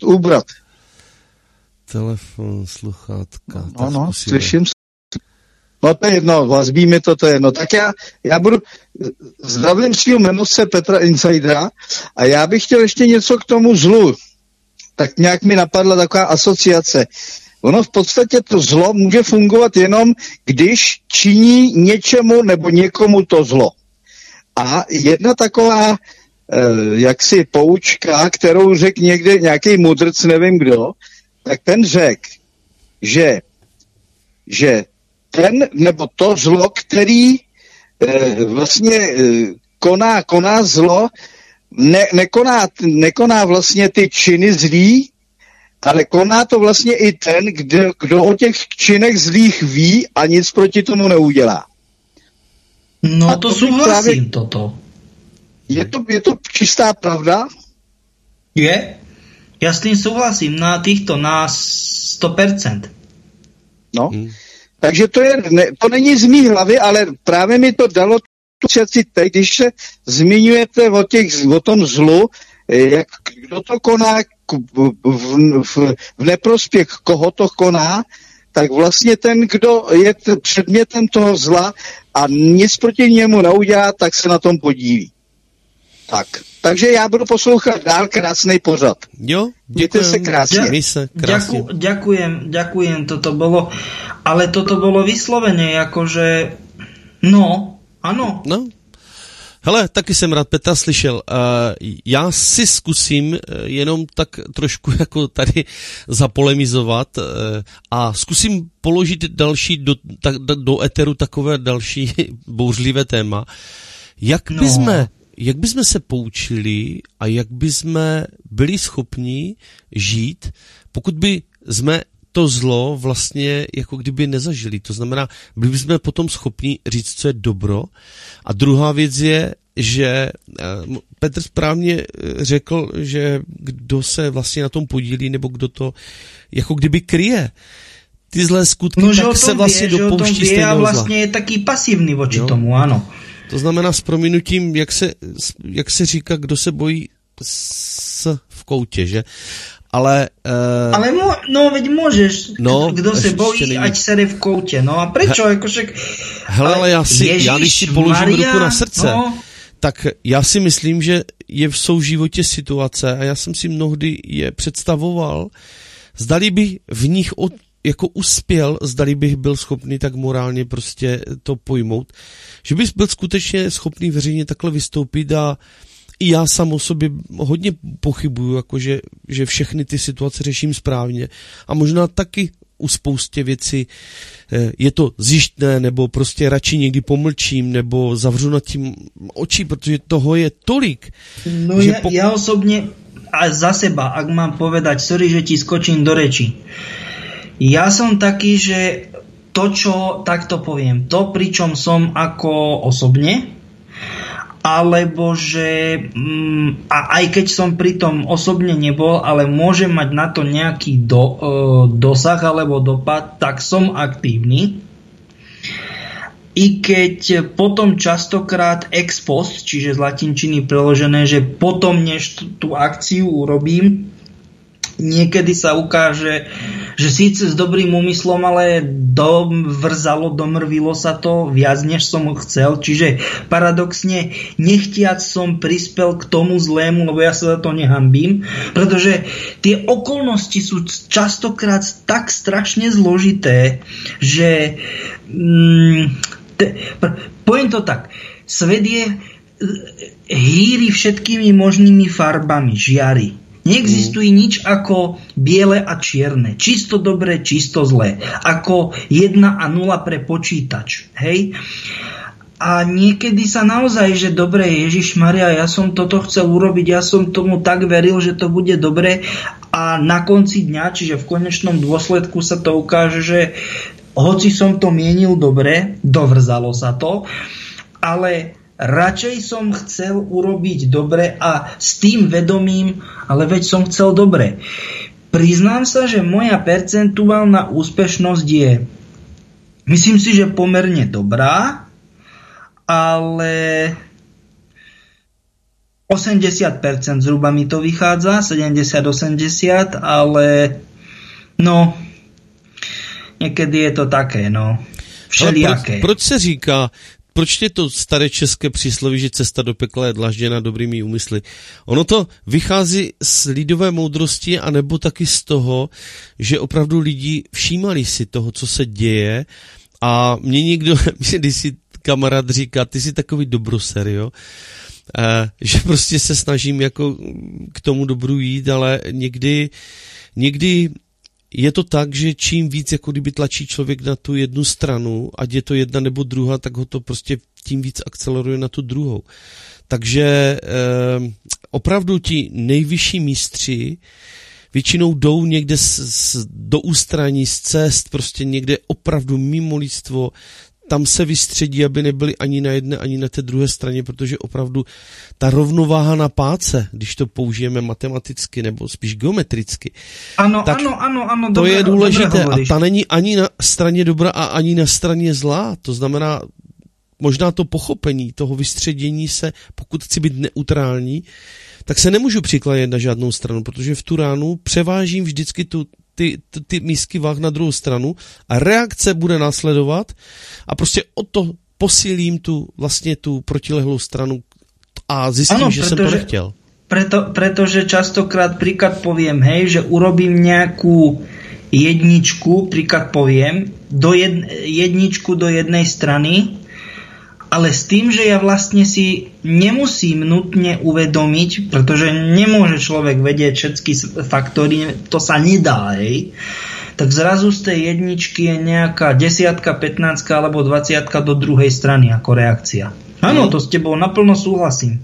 Telefon, sluchátka. No, slyším. No to je jedno, vazbí mi to je jedno. Tak já budu... Zdravím svýho jmenovce Petra Insidera a já bych chtěl ještě něco k tomu zlu. Tak nějak mi napadla taková asociace. Ono v podstatě to zlo může fungovat jenom, když činí něčemu nebo někomu to zlo. A jedna taková jaksi poučka, kterou řekl někde nějaký mudrc, nevím kdo, tak ten řekl, že ten nebo to zlo, který vlastně koná zlo, nekoná vlastně ty činy zlý, ale koná to vlastně i ten, kdo o těch činech zlých ví a nic proti tomu neudělá. No to súhlasím toto. Je to čistá pravda? Je? Ja s tým súhlasím na 100%. No, takže to není z mý hlavy, ale právě mi to dalo tu přeci teď, když se zmiňujete o tom zlu, jak kdo to koná v neprospěch, koho to koná, tak vlastně ten, kdo je předmětem toho zla a nic proti němu neudělá, tak se na tom podílí. Tak. Takže já budu poslouchat dál, krásnej pořad. Jo, děkujem. Se krásně. Ďakujem, toto bolo, ale toto bolo vyslovene, jakože, no, ano. No, hele, taky jsem rád Petra slyšel. Já si zkusím jenom tak trošku jako tady zapolemizovat a zkusím položit další do eteru takové další bouřlivé téma. Jak bychom se poučili a jak bychom byli schopni žít, pokud by jsme to zlo vlastně jako kdyby nezažili. To znamená, byli bychom potom schopni říct, co je dobro. A druhá věc je, že Petr správně řekl, že kdo se vlastně na tom podílí, nebo kdo to jako kdyby kryje ty zlé skutky, no, tak se vlastně dopouští stejného zla. A vlastně je taký pasivní voči tomu, ano. To znamená s prominutím, jak se říká, kdo se bojí v koutě, že? Ale no veď môžeš, kdo se bojí, ať sere v koutě. No a prečo? Hele, ale já když si položím ruku na srdce, tak já si myslím, že je v souživotě situace a já jsem si mnohdy je představoval, zdali bych v nich jako uspěl, zdali bych byl schopný tak morálně prostě to pojmout, že bys byl skutečně schopný veřejně takhle vystoupit a i já sám o sobě hodně pochybuju, jakože, že všechny ty situace řeším správně a možná taky u spoustě věcí je to zjištné, nebo prostě radši někdy pomlčím, nebo zavřu nad tím oči, protože toho je tolik. No ja osobne, a za seba, ak mám povedať, sorry, že ti skočím do reči. Ja som taký, že to, čo takto poviem, to, pričom som ako osobne, alebo že a aj keď som pri tom osobne nebol, ale môže mať na to nejaký dosah alebo dopad, tak som aktívny. I keď potom častokrát ex post, čiže z latinčiny preložené, že potom než tú akciu urobím, niekedy sa ukáže, že síce s dobrým úmyslom, ale domrvilo sa to viac, než som chcel. Čiže paradoxne nechtiac som prispel k tomu zlému, lebo ja sa za to nehanbím, pretože tie okolnosti sú častokrát tak strašne zložité, že poviem to tak, svet je hýri všetkými možnými farbami, žiari. Neexistuje nič ako biele a čierne. Čisto dobré, čisto zlé. Ako 1 a 0 pre počítač. Hej? A niekedy sa naozaj, že dobre, Ježišmaria, ja som toto chcel urobiť, ja som tomu tak veril, že to bude dobre a na konci dňa, čiže v konečnom dôsledku sa to ukáže, že hoci som to mienil dobre, dovrzalo sa to, ale radšej som chcel urobiť dobre a s tým vedomím, ale veď som chcel dobre. Priznám sa, že moja percentuálna úspešnosť je, myslím si, že pomerne dobrá, ale 80% zhruba mi to vychádza, 70-80, ale no, niekedy je to také, no, všelijaké. Proč se říká, proč je to staré české přísloví, že cesta do pekla je dlažděna dobrými úmysly? Ono to vychází z lidové moudrosti, anebo taky z toho, že opravdu lidi všímali si toho, co se děje a mě někdo, když si kamarád říká, ty jsi takový dobroser, jo? Že prostě se snažím jako k tomu dobru jít, ale někdy je to tak, že čím víc jako kdyby tlačí člověk na tu jednu stranu, ať je to jedna nebo druhá, tak ho to prostě tím víc akceleruje na tu druhou. Takže opravdu ti nejvyšší mistři většinou jdou někde do ústraní, z cest, prostě někde opravdu mimo lidstvo, tam se vystředí, aby nebyli ani na jedné, ani na té druhé straně, protože opravdu ta rovnováha na páce, když to použijeme matematicky nebo spíš geometricky, ano, tak ano, to je důležité a ta není ani na straně dobra a ani na straně zlá. To znamená, možná to pochopení toho vystředění se, pokud chci být neutrální, tak se nemůžu přiklánět na žádnou stranu, protože v tu ránu převážím vždycky ty mísky váh na druhou stranu a reakce bude následovat a prostě o to posílím tu protilehlou stranu a zjistím, že jsem to nechtěl. Pretože častokrát príklad poviem, hej, že urobím nejakú jedničku, príklad poviem, jedničku do jednej strany, ale s tým, že ja vlastne si nemusím nutne uvedomiť, pretože nemôže človek vedieť všetky faktory, to sa nedá, hej, tak zrazu z tej jedničky je nejaká 10, 15 alebo 20 do druhej strany ako reakcia. Áno, to s tebou naplno súhlasím.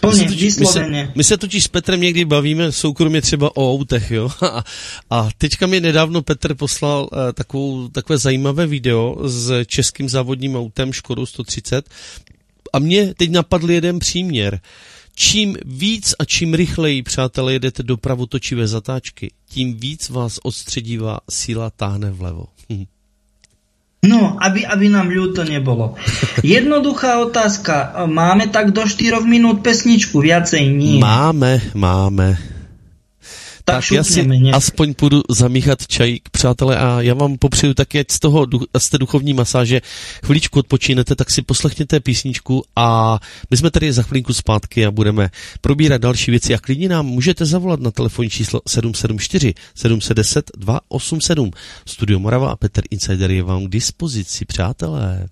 My se totiž s Petrem někdy bavíme soukromně třeba o autech, jo? A teďka mi nedávno Petr poslal takové zajímavé video s českým závodním autem Škodou 130 a mě teď napadl jeden příměr. Čím víc a čím rychleji, přátelé, jedete do pravotočivé zatáčky, tím víc vás odstředivá síla táhne vlevo. No, aby nám ľúto nebolo. Jednoduchá otázka. Máme tak do 4 minút pesničku, viacej nie. Máme. Tak já si aspoň půjdu zamíchat čajík, přátelé, a já vám popřeju taky, ať z té duchovní masáže chviličku odpočínete, tak si poslechněte písničku a my jsme tady za chvilinku zpátky a budeme probírat další věci a klidně nám můžete zavolat na telefonní číslo 774 710 287. Studio Morava a Petr Insider je vám k dispozici, přátelé.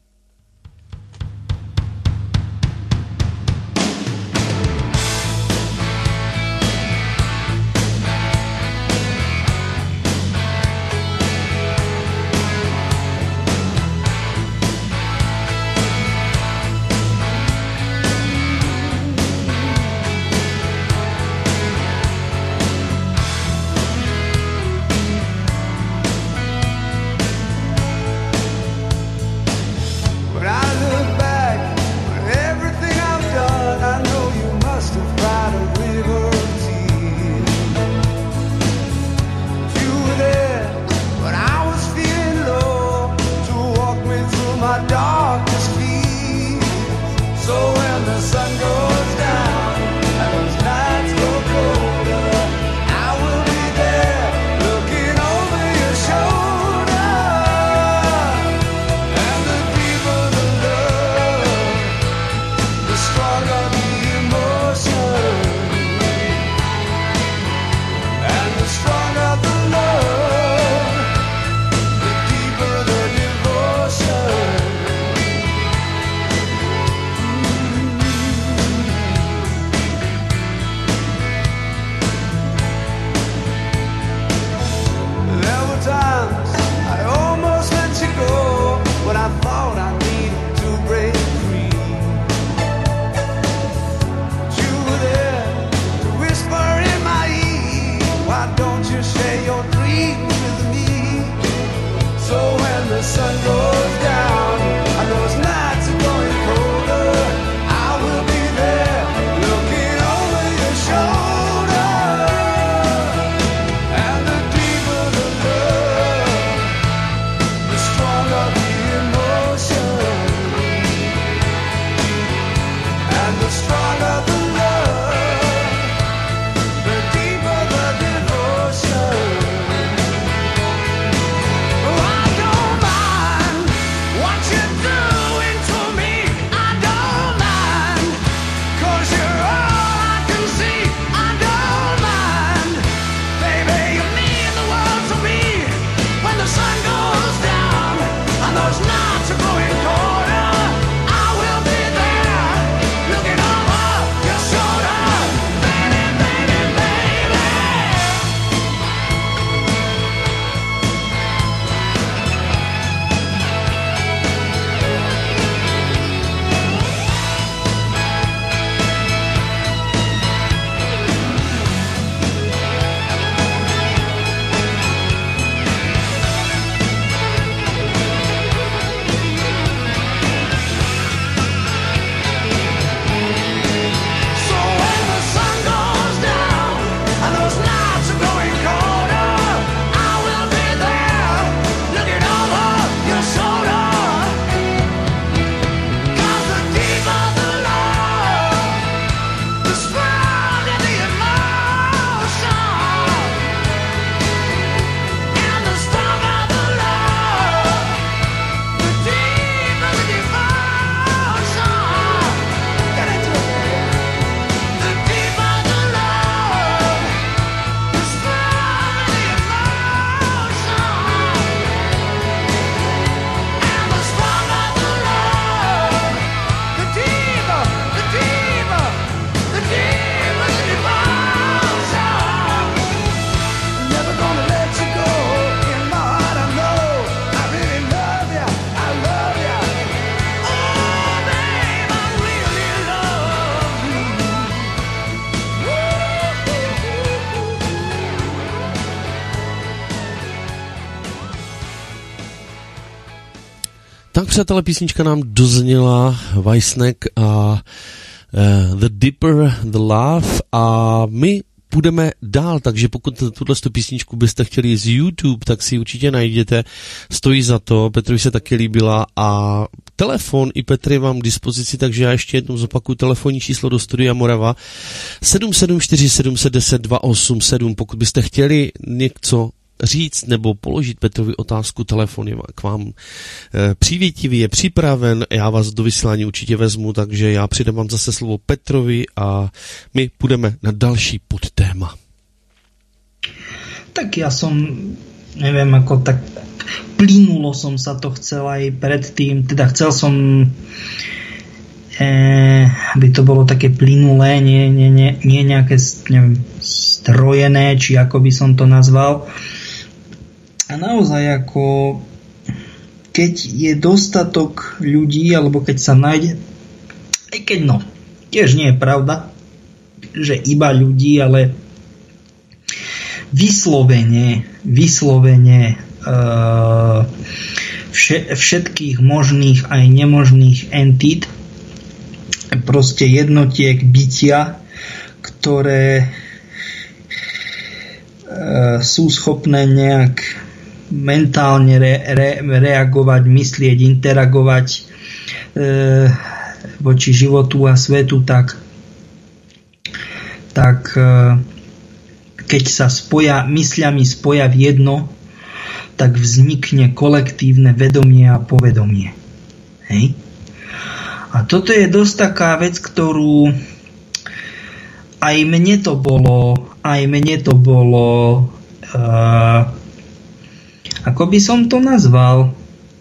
Tak přátelé, písnička nám dozněla Weissneck a The Deeper the Love a my půjdeme dál, takže pokud tuhle písničku byste chtěli z YouTube, tak si určitě najděte, stojí za to, Petrovi se taky líbila a telefon i Petr je vám k dispozici, takže já ještě jednou zopakuju telefonní číslo do Studia Morava 774 710 287, pokud byste chtěli něco říct nebo položit Petrovi otázku, telefon je k vám přívětivý, je připraven, já vás do vysílání určitě vezmu, takže já přidám zase slovo Petrovi a my půjdeme na další podtéma. Tak ja som, neviem, ako tak plynulo som sa to chcel aj predtým, teda chcel som aby to bolo také plynulé, nie nejaké, neviem, strojené, či ako by som to nazval. A naozaj ako keď je dostatok ľudí, alebo keď sa nájde, aj keď tiež nie je pravda, že iba ľudí, ale vyslovene všetkých možných aj nemožných entít, proste jednotiek bytia, ktoré sú schopné nejak mentálne reagovať, myslieť, interagovať voči životu a svetu, tak keď sa mysľami spoja v jedno, tak vznikne kolektívne vedomie a povedomie. Hej? A toto je dosť taká vec, ktorú aj mne to bolo ako by som to nazval,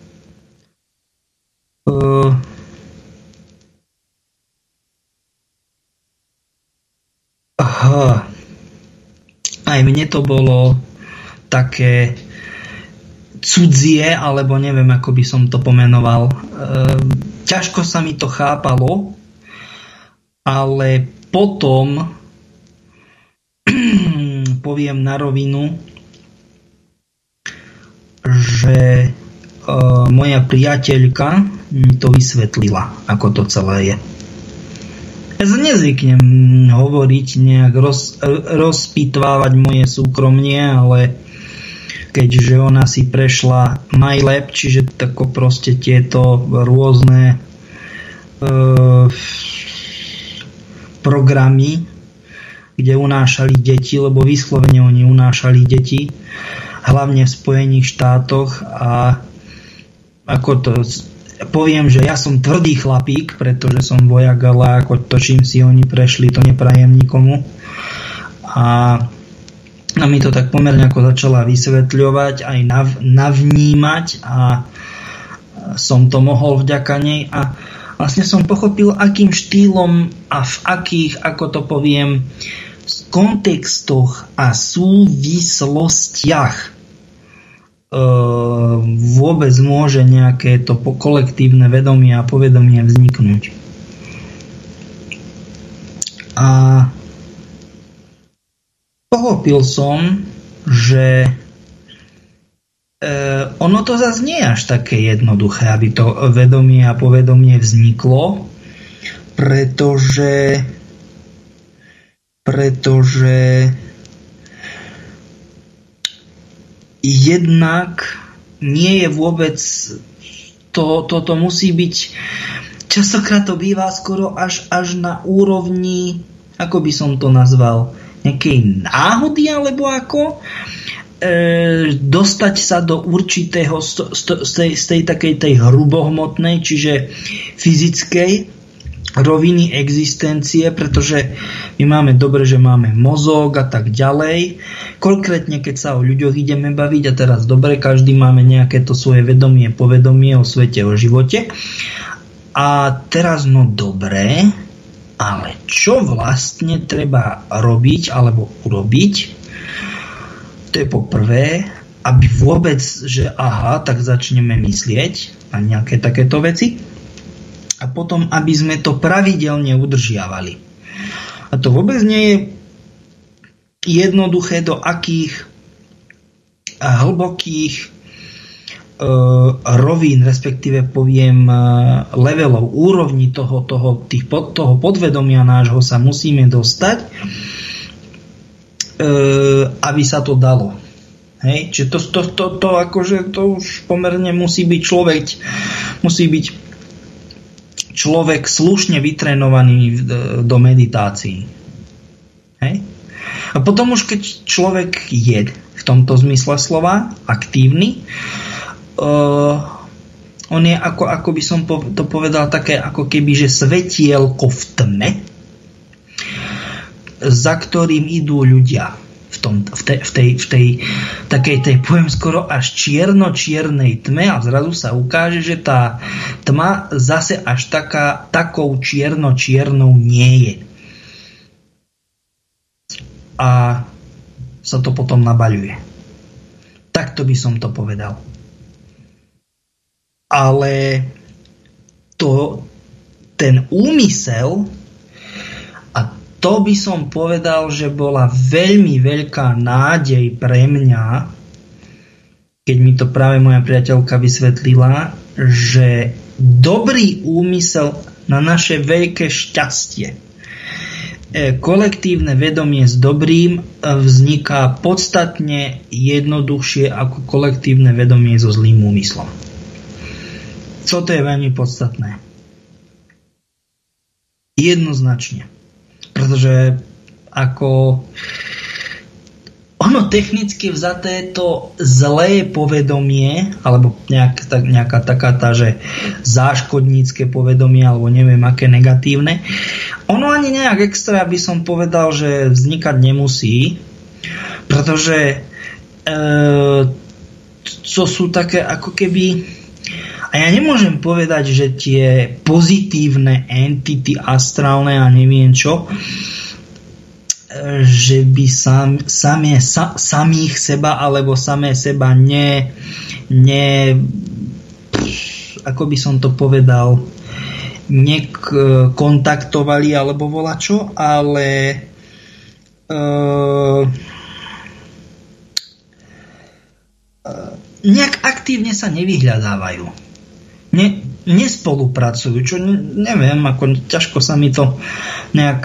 aj mne to bolo také cudzie, alebo neviem, ako by som to pomenoval. Ťažko sa mi to chápalo, ale potom poviem na rovinu, že moja priateľka mi to vysvetlila, ako to celé je. Ja sa nezvyknem hovoriť, nejak rozpitvávať moje súkromie, ale keďže ona si prešla MyLab, čiže tako proste tieto rôzne programy, kde unášali deti, lebo vyslovene oni unášali deti, hlavne v Spojených štátoch, a ako to poviem, že ja som tvrdý chlapík, pretože som vojak, ale ako to, čím si oni prešli, to neprajem nikomu. A mi to tak pomerne ako začala vysvetľovať, aj navnímať, a som to mohol vďaka nej, a vlastne som pochopil, akým štýlom a v akých, ako to poviem, kontextoch a súvislostiach vôbec môže nejaké to kolektívne vedomie a povedomie vzniknúť. A pochopil som, že ono to zase nie je až také jednoduché, aby to vedomie a povedomie vzniklo, pretože jednak nie je vôbec toto musí byť, častokrát to býva skoro až na úrovni, ako by som to nazval, nejakej náhody, alebo ako dostať sa do určitého z tej takej tej hrubohmotnej, čiže fyzickej roviny existencie, pretože my máme dobre, že máme mozog a tak ďalej. Konkrétne, keď sa o ľuďoch ideme baviť, a teraz dobre, každý máme nejaké to svoje vedomie, povedomie o svete, o živote. A teraz dobre, ale čo vlastne treba robiť alebo urobiť? To je poprvé, aby vôbec, že aha, tak začneme myslieť na nejaké takéto veci. A potom, aby sme to pravidelne udržiavali. A to vôbec nie je jednoduché, do akých hlbokých rovín, respektíve poviem levelov, úrovni toho podvedomia nášho sa musíme dostať, aby sa to dalo. Hej? Čiže to akože to už pomerne musí byť človek slušne vytrénovaný do meditácií. Hej? A potom už keď človek je v tomto zmysle slova aktívny, on je ako by som to povedal také ako keby, že svetielko v tme, za ktorým idú ľudia v tej takej tej, poviem skoro až čiernej tme, a zrazu sa ukáže, že tá tma zase až takou čiernou nie je. A sa to potom nabaľuje. Takto by som to povedal. Ale ten úmysel, a to by som povedal, že bola veľmi veľká nádej pre mňa, keď mi to práve moja priateľka vysvetlila, že dobrý úmysel na naše veľké šťastie, kolektívne vedomie s dobrým vzniká podstatne jednoduchšie ako kolektívne vedomie so zlým úmyslom. Toto je veľmi podstatné. Jednoznačne. Pretože ako ono technicky vzaté to zlé povedomie, alebo nejaká taká tá, že záškodnícke povedomie, alebo neviem aké negatívne, ono ani nejak extra by som povedal, že vznikať nemusí, pretože to sú také ako keby, a ja nemôžem povedať, že tie pozitívne entity astrálne a neviem čo, že by samých seba alebo samé seba ako by som to povedal, nekontaktovali alebo volačo, ale nejak aktívne sa nevyhľadávajú. Nespolupracujú, čo neviem, ako ťažko sa mi to nejak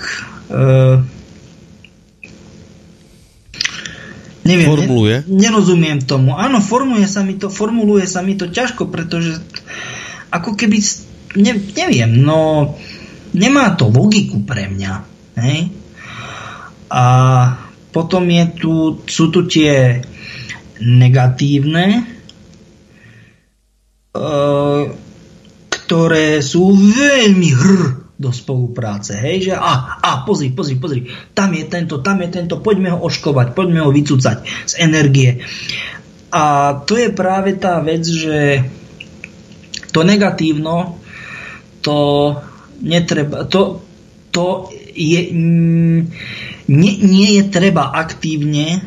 neviem, formuluje. Nerozumiem tomu. Áno, formuluje sa mi to ťažko, pretože ako keby neviem, no nemá to logiku pre mňa. Hej? A potom sú tu tie negatívne, ktoré sú veľmi do spolupráce. Hej? Že pozri, tam je tento, poďme ho oškovať, poďme ho vycúcať z energie. A to je práve tá vec, že to negatívno, to netreba, to je, nie je treba aktívne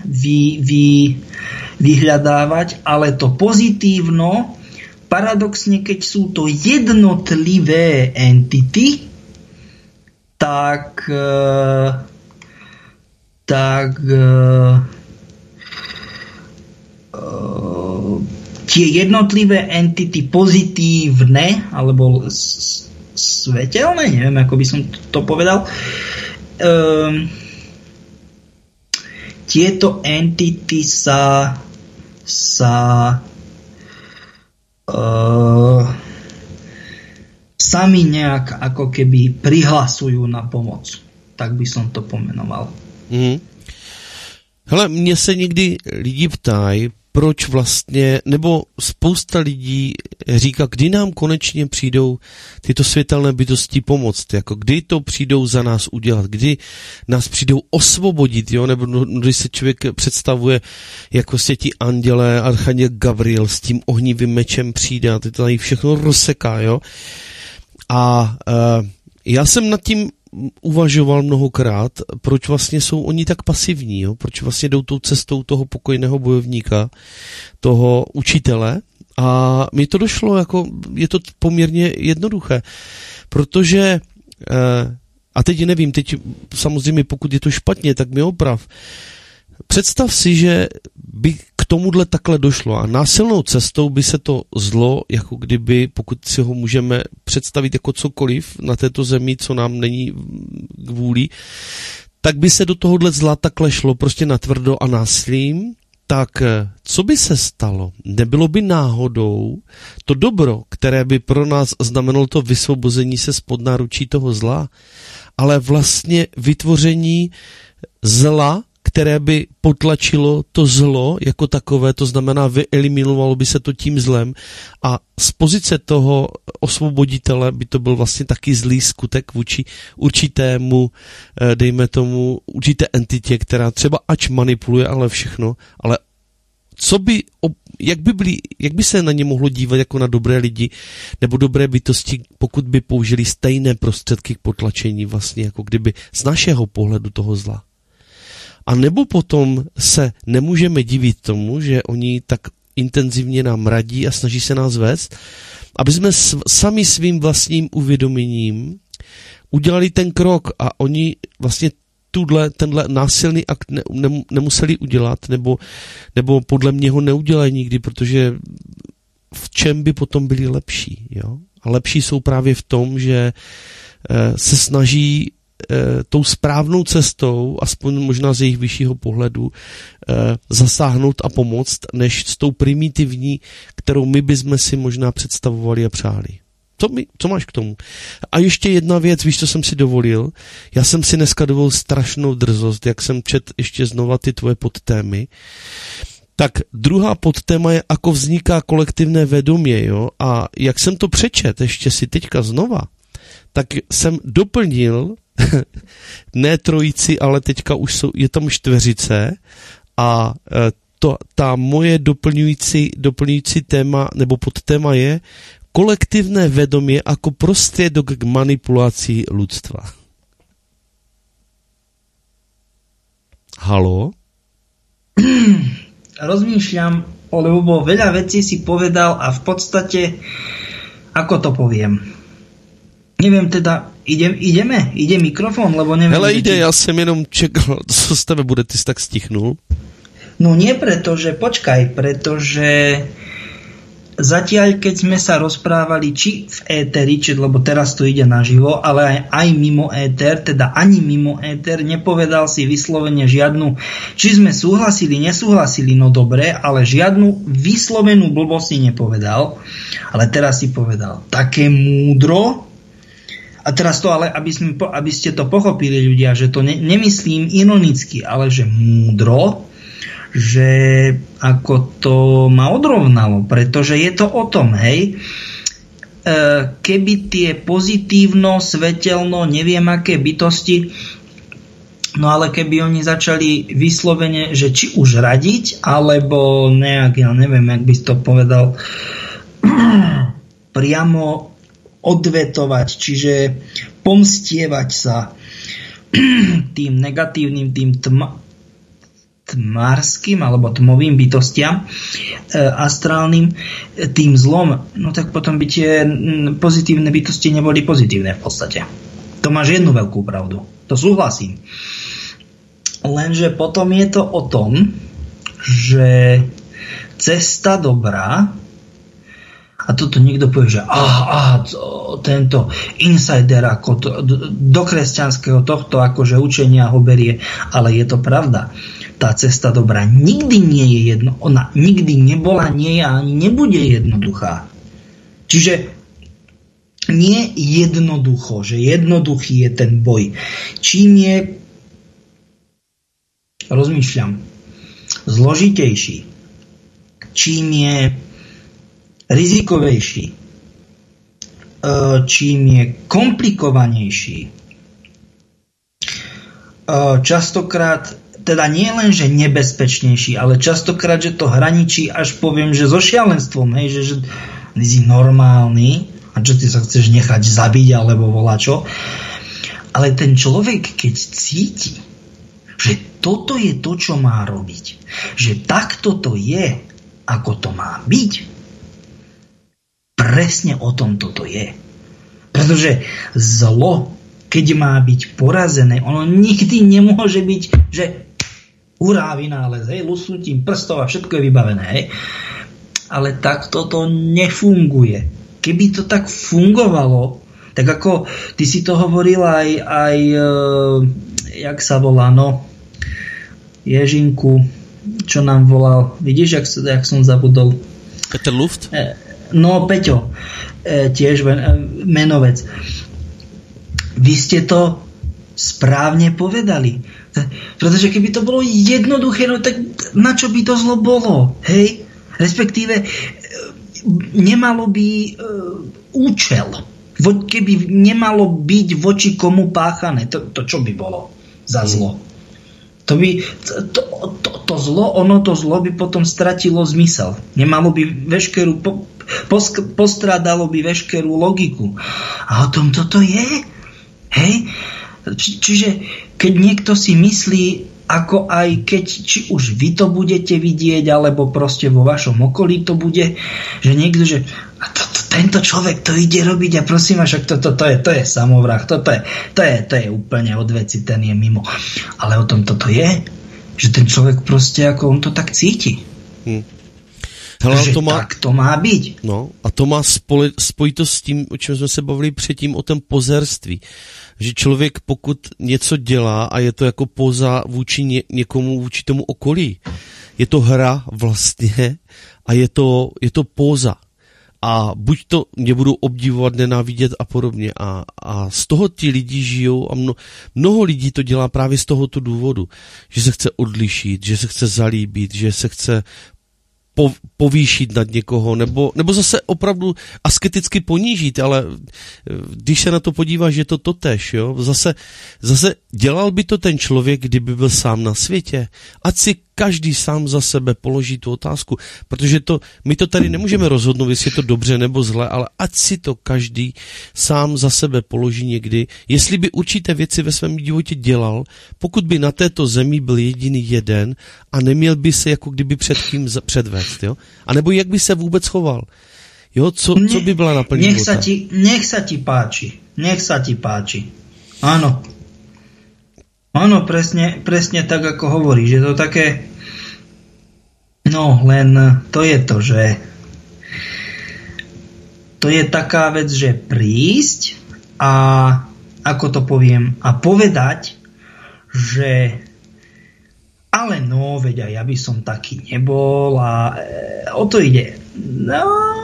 vyhľadávať, ale to pozitívno, paradoxne, keď sú to jednotlivé entity, tak tie jednotlivé entity pozitívne alebo svetelné, neviem, ako by som to povedal, tieto entity sa sami nejak ako keby prihlasujú na pomoc. Tak by som to pomenoval. Hele, mě se někdy lidi ptají, proč vlastně, nebo spousta lidí říká, kdy nám konečně přijdou tyto světelné bytosti pomoct, jako kdy to přijdou za nás udělat, kdy nás přijdou osvobodit, jo, nebo když se člověk představuje, jako se ti andělé, archanděl Gabriel s tím ohnivým mečem přijde a ty to tady všechno rozseká, jo. A já jsem nad tím uvažoval mnohokrát, proč vlastně jsou oni tak pasivní, jo? Proč vlastně jdou tou cestou toho pokojného bojovníka, toho učitele, a mi to došlo, jako je to poměrně jednoduché, protože a teď nevím, teď samozřejmě pokud je to špatně, tak mi oprav. Představ si, že by k tomuhle takhle došlo a násilnou cestou by se to zlo, jako kdyby, pokud si ho můžeme představit jako cokoliv na této zemi, co nám není k vůli, tak by se do tohohle zla takhle šlo prostě natvrdo a násilím, tak co by se stalo? Nebylo by náhodou to dobro, které by pro nás znamenalo to vysvobození se spod náručí toho zla, ale vlastně vytvoření zla, které by potlačilo to zlo jako takové, to znamená vyeliminovalo by se to tím zlem a z pozice toho osvoboditele by to byl vlastně taky zlý skutek vůči určitému, dejme tomu, určité entitě, která třeba ač manipuluje, ale všechno, ale jak by se na ně mohlo dívat jako na dobré lidi nebo dobré bytosti, pokud by použili stejné prostředky k potlačení vlastně, jako kdyby z našeho pohledu toho zla. A nebo potom se nemůžeme divit tomu, že oni tak intenzivně nám radí a snaží se nás vést, aby jsme sami svým vlastním uvědoměním udělali ten krok a oni vlastně tenhle násilný akt nemuseli udělat, nebo podle mě ho neudělají nikdy, protože v čem by potom byli lepší. Jo? A lepší jsou právě v tom, že se snaží tou správnou cestou, aspoň možná z jejich vyššího pohledu, zasáhnout a pomoct, než s tou primitivní, kterou my bychom si možná představovali a přáli. Co máš k tomu? A ještě jedna věc, víš, co jsem si dovolil? Já jsem si dneska dovolil strašnou drzost, jak jsem čet ještě znova ty tvoje podtémy. Tak druhá podtéma je, ako vzniká kolektivné vědomí, jo? A jak jsem to přečet ještě si teďka znova, tak jsem doplnil ne trojici, ale teďka už je tam čtveřice a ta moje doplňující téma nebo podtéma je kolektivné vedomie ako prostriedok k manipulácii ľudstva. Haló? Rozmýšľam, lebo veľa vecí si povedal a v podstate, ako to poviem? Neviem teda, ide mikrofón, lebo neviem... Hele, ide, ja som jenom čekal, co z tebe bude, ty si tak stichnul. No nie pretože zatiaľ, keď sme sa rozprávali či v éteri, lebo teraz to ide naživo, ale aj mimo éter, teda ani mimo éter, nepovedal si vyslovene žiadnu, či sme súhlasili, nesúhlasili, no dobre, ale žiadnu vyslovenú blbosť si nepovedal, ale teraz si povedal také múdro, a teraz to ale, aby ste to pochopili ľudia, že to nemyslím ironicky, ale že múdro, že ako to ma odrovnalo, pretože je to o tom, hej, keby tie pozitívno, svetelno, neviem aké bytosti, no ale keby oni začali vyslovene, že či už radiť, alebo nejak, ja neviem, jak by si to povedal, priamo odvetovať, čiže pomstievať sa tým negatívnym, tým tmárským alebo tmovým bytostiam astrálnym, tým zlom, no tak potom by tie pozitívne bytosti neboli pozitívne v podstate. To máš jednu veľkú pravdu. To súhlasím. Lenže potom je to o tom, že cesta dobrá, a toto niekto povie, že tento insider ako do kresťanského tohto akože učenia ho berie, ale je to pravda. Tá cesta dobrá nikdy nie je ona nikdy nebola, nie je a ani nebude jednoduchá. Čiže nie jednoducho, že jednoduchý je ten boj. Čím je, rozmýšľam, zložitejší, čím je rizikovejší, čím je komplikovanejší, častokrát, teda nie len, že nebezpečnejší, ale častokrát, že to hraničí až poviem, že so šialenstvom, hej, že si normálny a čo ty sa chceš nechať zabiť alebo volačo. Ale ten človek, keď cíti, že toto je to, čo má robiť, že takto to je, ako to má byť, presne o tom toto je. Pretože zlo, keď má byť porazené, ono nikdy nemôže byť, že hurá, vynález, hej, lusnutím prstov a všetko je vybavené, hej. Ale takto to nefunguje. Keby to tak fungovalo, tak ako ty si to hovoril aj jak sa volá, no, Ježinku, čo nám volal, vidíš, jak som zabudol. Peter Luft? No, Peťo, tiež menovec. Vy ste to správne povedali. Pretože keby to bolo jednoduché, no tak na čo by to zlo bolo? Hej? Respektíve nemalo by účel. Keby nemalo byť voči komu páchané, to čo by bolo za zlo? To zlo by potom stratilo zmysel. Nemalo by veškerú postrádalo by veškerú logiku. A o tom toto je. Hej? Čiže keď niekto si myslí, ako aj keď či už vy to budete vidieť, alebo proste vo vašom okolí to bude, že niekto, že tento človek to ide robiť a prosím vás, to je samovrah, to je úplne od veci, ten je mimo. Ale o tom toto je, že ten človek proste ako on to tak cíti. Hele, že tak to má byť. No, a to má spojitost s tím, o čem jsme se bavili předtím, o tom pozerství. Že člověk, pokud něco dělá a je to jako poza vůči někomu, vůči tomu okolí, je to hra vlastně a je to póza. A buď to mě budou obdivovat, nenávidět a podobně. A z toho ti lidi žijou a mnoho lidí to dělá právě z tohoto důvodu. Že se chce odlišit, že se chce zalíbit, že se chce povýšit nad někoho, nebo zase opravdu asketicky ponížit, ale když se na to podíváš, je to totéž, jo? Zase dělal by to ten člověk, kdyby byl sám na světě. Ať si každý sám za sebe položí tu otázku, protože my to tady nemůžeme rozhodnout, jestli je to dobře nebo zle, ale ať si to každý sám za sebe položí někdy, jestli by určité věci ve svém životě dělal, pokud by na této zemi byl jediný jeden a neměl by se jako kdyby před kým předvést, jo? A nebo jak by se vůbec choval. Jo, co by byla naplň života? Nech sa ti páči. Nech sa ti páči. Áno. Áno, presne tak, ako hovoríš. Je to také... No, len to je to, že... To je taká vec, že prísť a... Ako to poviem? A povedať, že... Ale no, veď aj ja by som taký nebol a o to ide. No,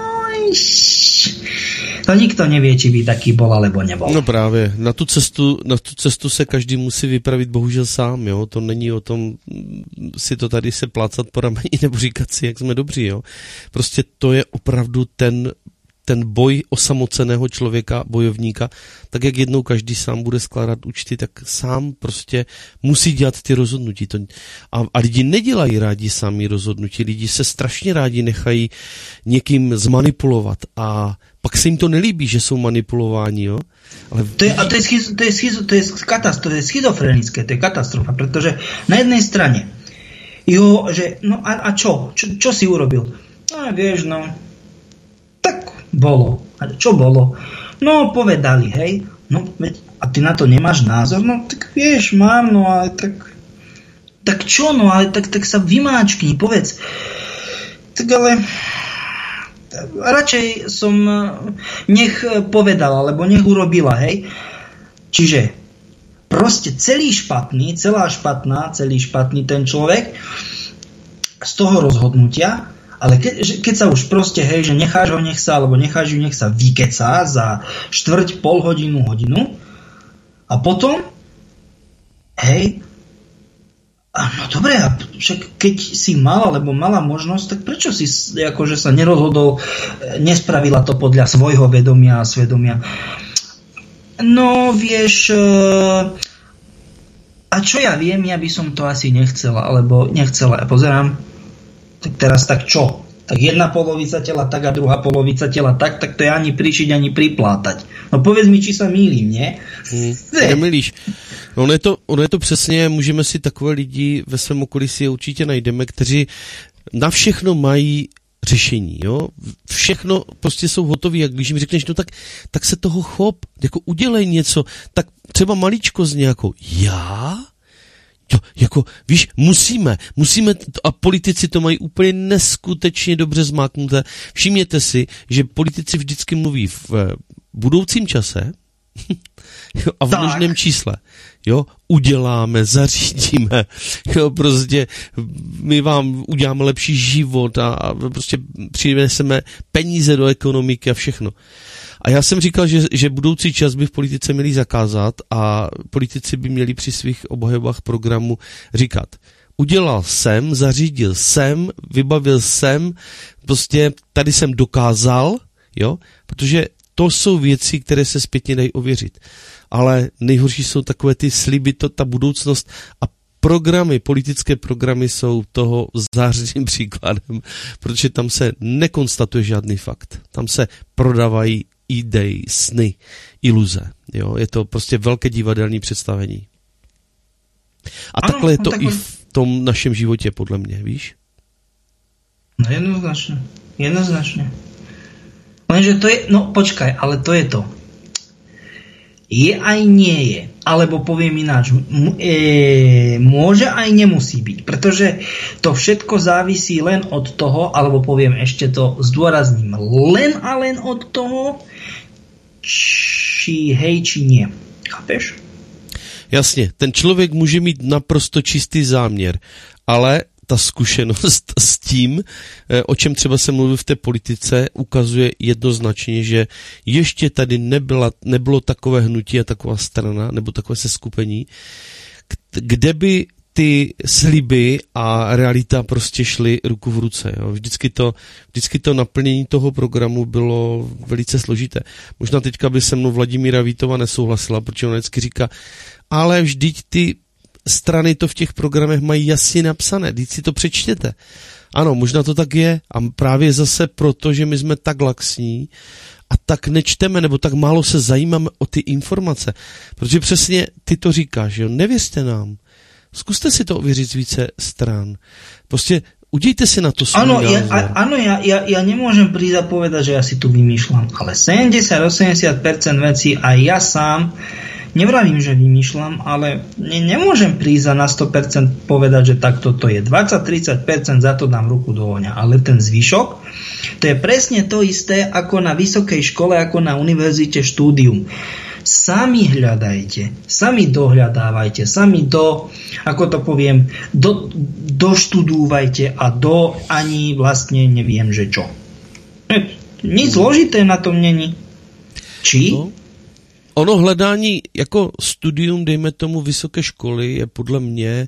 to nikto nevie, či by taký bol, alebo nebol. No právě, na tu cestu se každý musí vypravit bohužel sám, jo, to není o tom si to tady se plácat po rameni nebo říkat si, jak jsme dobří, jo. Prostě to je opravdu ten boj osamoceného člověka, bojovníka, tak jak jednou každý sám bude skládat účty, tak sám prostě musí dělat ty rozhodnutí. A lidi nedělají rádi sami rozhodnutí, lidi se strašně rádi nechají někým zmanipulovat a pak se jim to nelíbí, že jsou manipulováni, jo? Ale... To je schizofrenické, to je katastrofa, protože na jednej strane jo, že no a čo si urobil? No vieš, no tak bolo. A čo bolo? No povedali, hej, no a ty na to nemáš názor? No tak vieš, mám, no ale tak čo, no ale tak sa vymáčkni, povedz. Tak ale radšej som nech povedala, alebo nech urobila, hej. Čiže proste celý špatný ten človek z toho rozhodnutia, ale keď sa už proste, hej, že necháš ho, nech sa vykecá za štvrť, pol hodinu a potom, hej, no dobre, a však keď si mal alebo mala možnosť, tak prečo si akože sa nerozhodol, nespravila to podľa svojho vedomia a svedomia? No vieš, a čo ja viem, ja by som to asi nechcela, ja pozerám, tak teraz tak čo? Tak jedna polovica tela tak a druhá polovica tela tak to je ani prišiť, ani priplátať. No povedz mi, či sa mýlim, nie? Nemýlíš. No ono je to přesně, můžeme si takové lidi ve svém okolí si je určitě najdeme, kteří na všechno mají řešení, jo? Všechno prostě jsou hotoví, jak když jim řekneš, no tak se toho chop, jako udělej něco, tak třeba maličko z nějakou, já? Jo, jako, víš, musíme, a politici to mají úplně neskutečně dobře zmáknuté. Všimněte si, že politici vždycky mluví v budoucím čase, Jo, a v množném čísle. Jo, uděláme, zařídíme, jo, prostě my vám uděláme lepší život a prostě přineseme peníze do ekonomiky a všechno. A já jsem říkal, že budoucí čas by v politice měli zakázat a politici by měli při svých obhajobách programu říkat: udělal jsem, zařídil jsem, vybavil jsem, prostě tady jsem dokázal, jo, protože to jsou věci, které se zpětně dají ověřit. Ale nejhorší jsou takové ty sliby, ta budoucnost a programy, politické programy jsou toho zářným příkladem, protože tam se nekonstatuje žádný fakt. Tam se prodávají idei, sny, iluze. Jo? Je to prostě velké divadelní představení. A ano, takhle je to i v tom našem životě, podle mě, víš? No jednoznačne. Lenže to je, no počkaj, ale to je to. Je aj nie je, alebo poviem ináč, môže aj nemusí byť, pretože to všetko závisí len od toho, alebo poviem ešte to, zdôrazním, len a len od toho, či hej, či nie. Chápeš? Jasně, ten člověk může mít naprosto čistý záměr, ale ta zkušenost s tím, o čem třeba se mluví v té politice, ukazuje jednoznačně, že ještě tady nebylo takové hnutí a taková strana, nebo takové seskupení, kde by ty sliby a realita prostě šly ruku v ruce. Jo. Vždycky to naplnění toho programu bylo velice složité. Možná teďka by se mnou Vladimíra Vítova nesouhlasila, protože ona vždycky říká, ale vždyť ty strany to v těch programech mají jasně napsané, vždyť si to přečtěte. Ano, možná to tak je a právě zase proto, že my jsme tak laxní a tak nečteme, nebo tak málo se zajímáme o ty informace. Protože přesně ty to říkáš, jo, nevěřte nám. Zkuste si to ověřit z více stran. Prostě udějte si na to svůj názor. Áno, ja nemôžem prísť a povedať, že ja si tu vymýšľam, ale 70-80% vecí aj ja sám, nevravím, že vymýšľam, ale nemôžem prísť a na 100% povedať, že takto to je. 20-30% za to dám ruku do ohňa, ale ten zvyšok, to je presne to isté ako na vysokej škole, ako na univerzite štúdium. Sami hľadajte, sami dohľadávajte, sami ako to poviem, doštudúvajte a ani vlastne neviem, že čo. Nic zložité na tom není. Či? No. Ono hledání jako studium, dejme tomu vysoké školy, je podle mě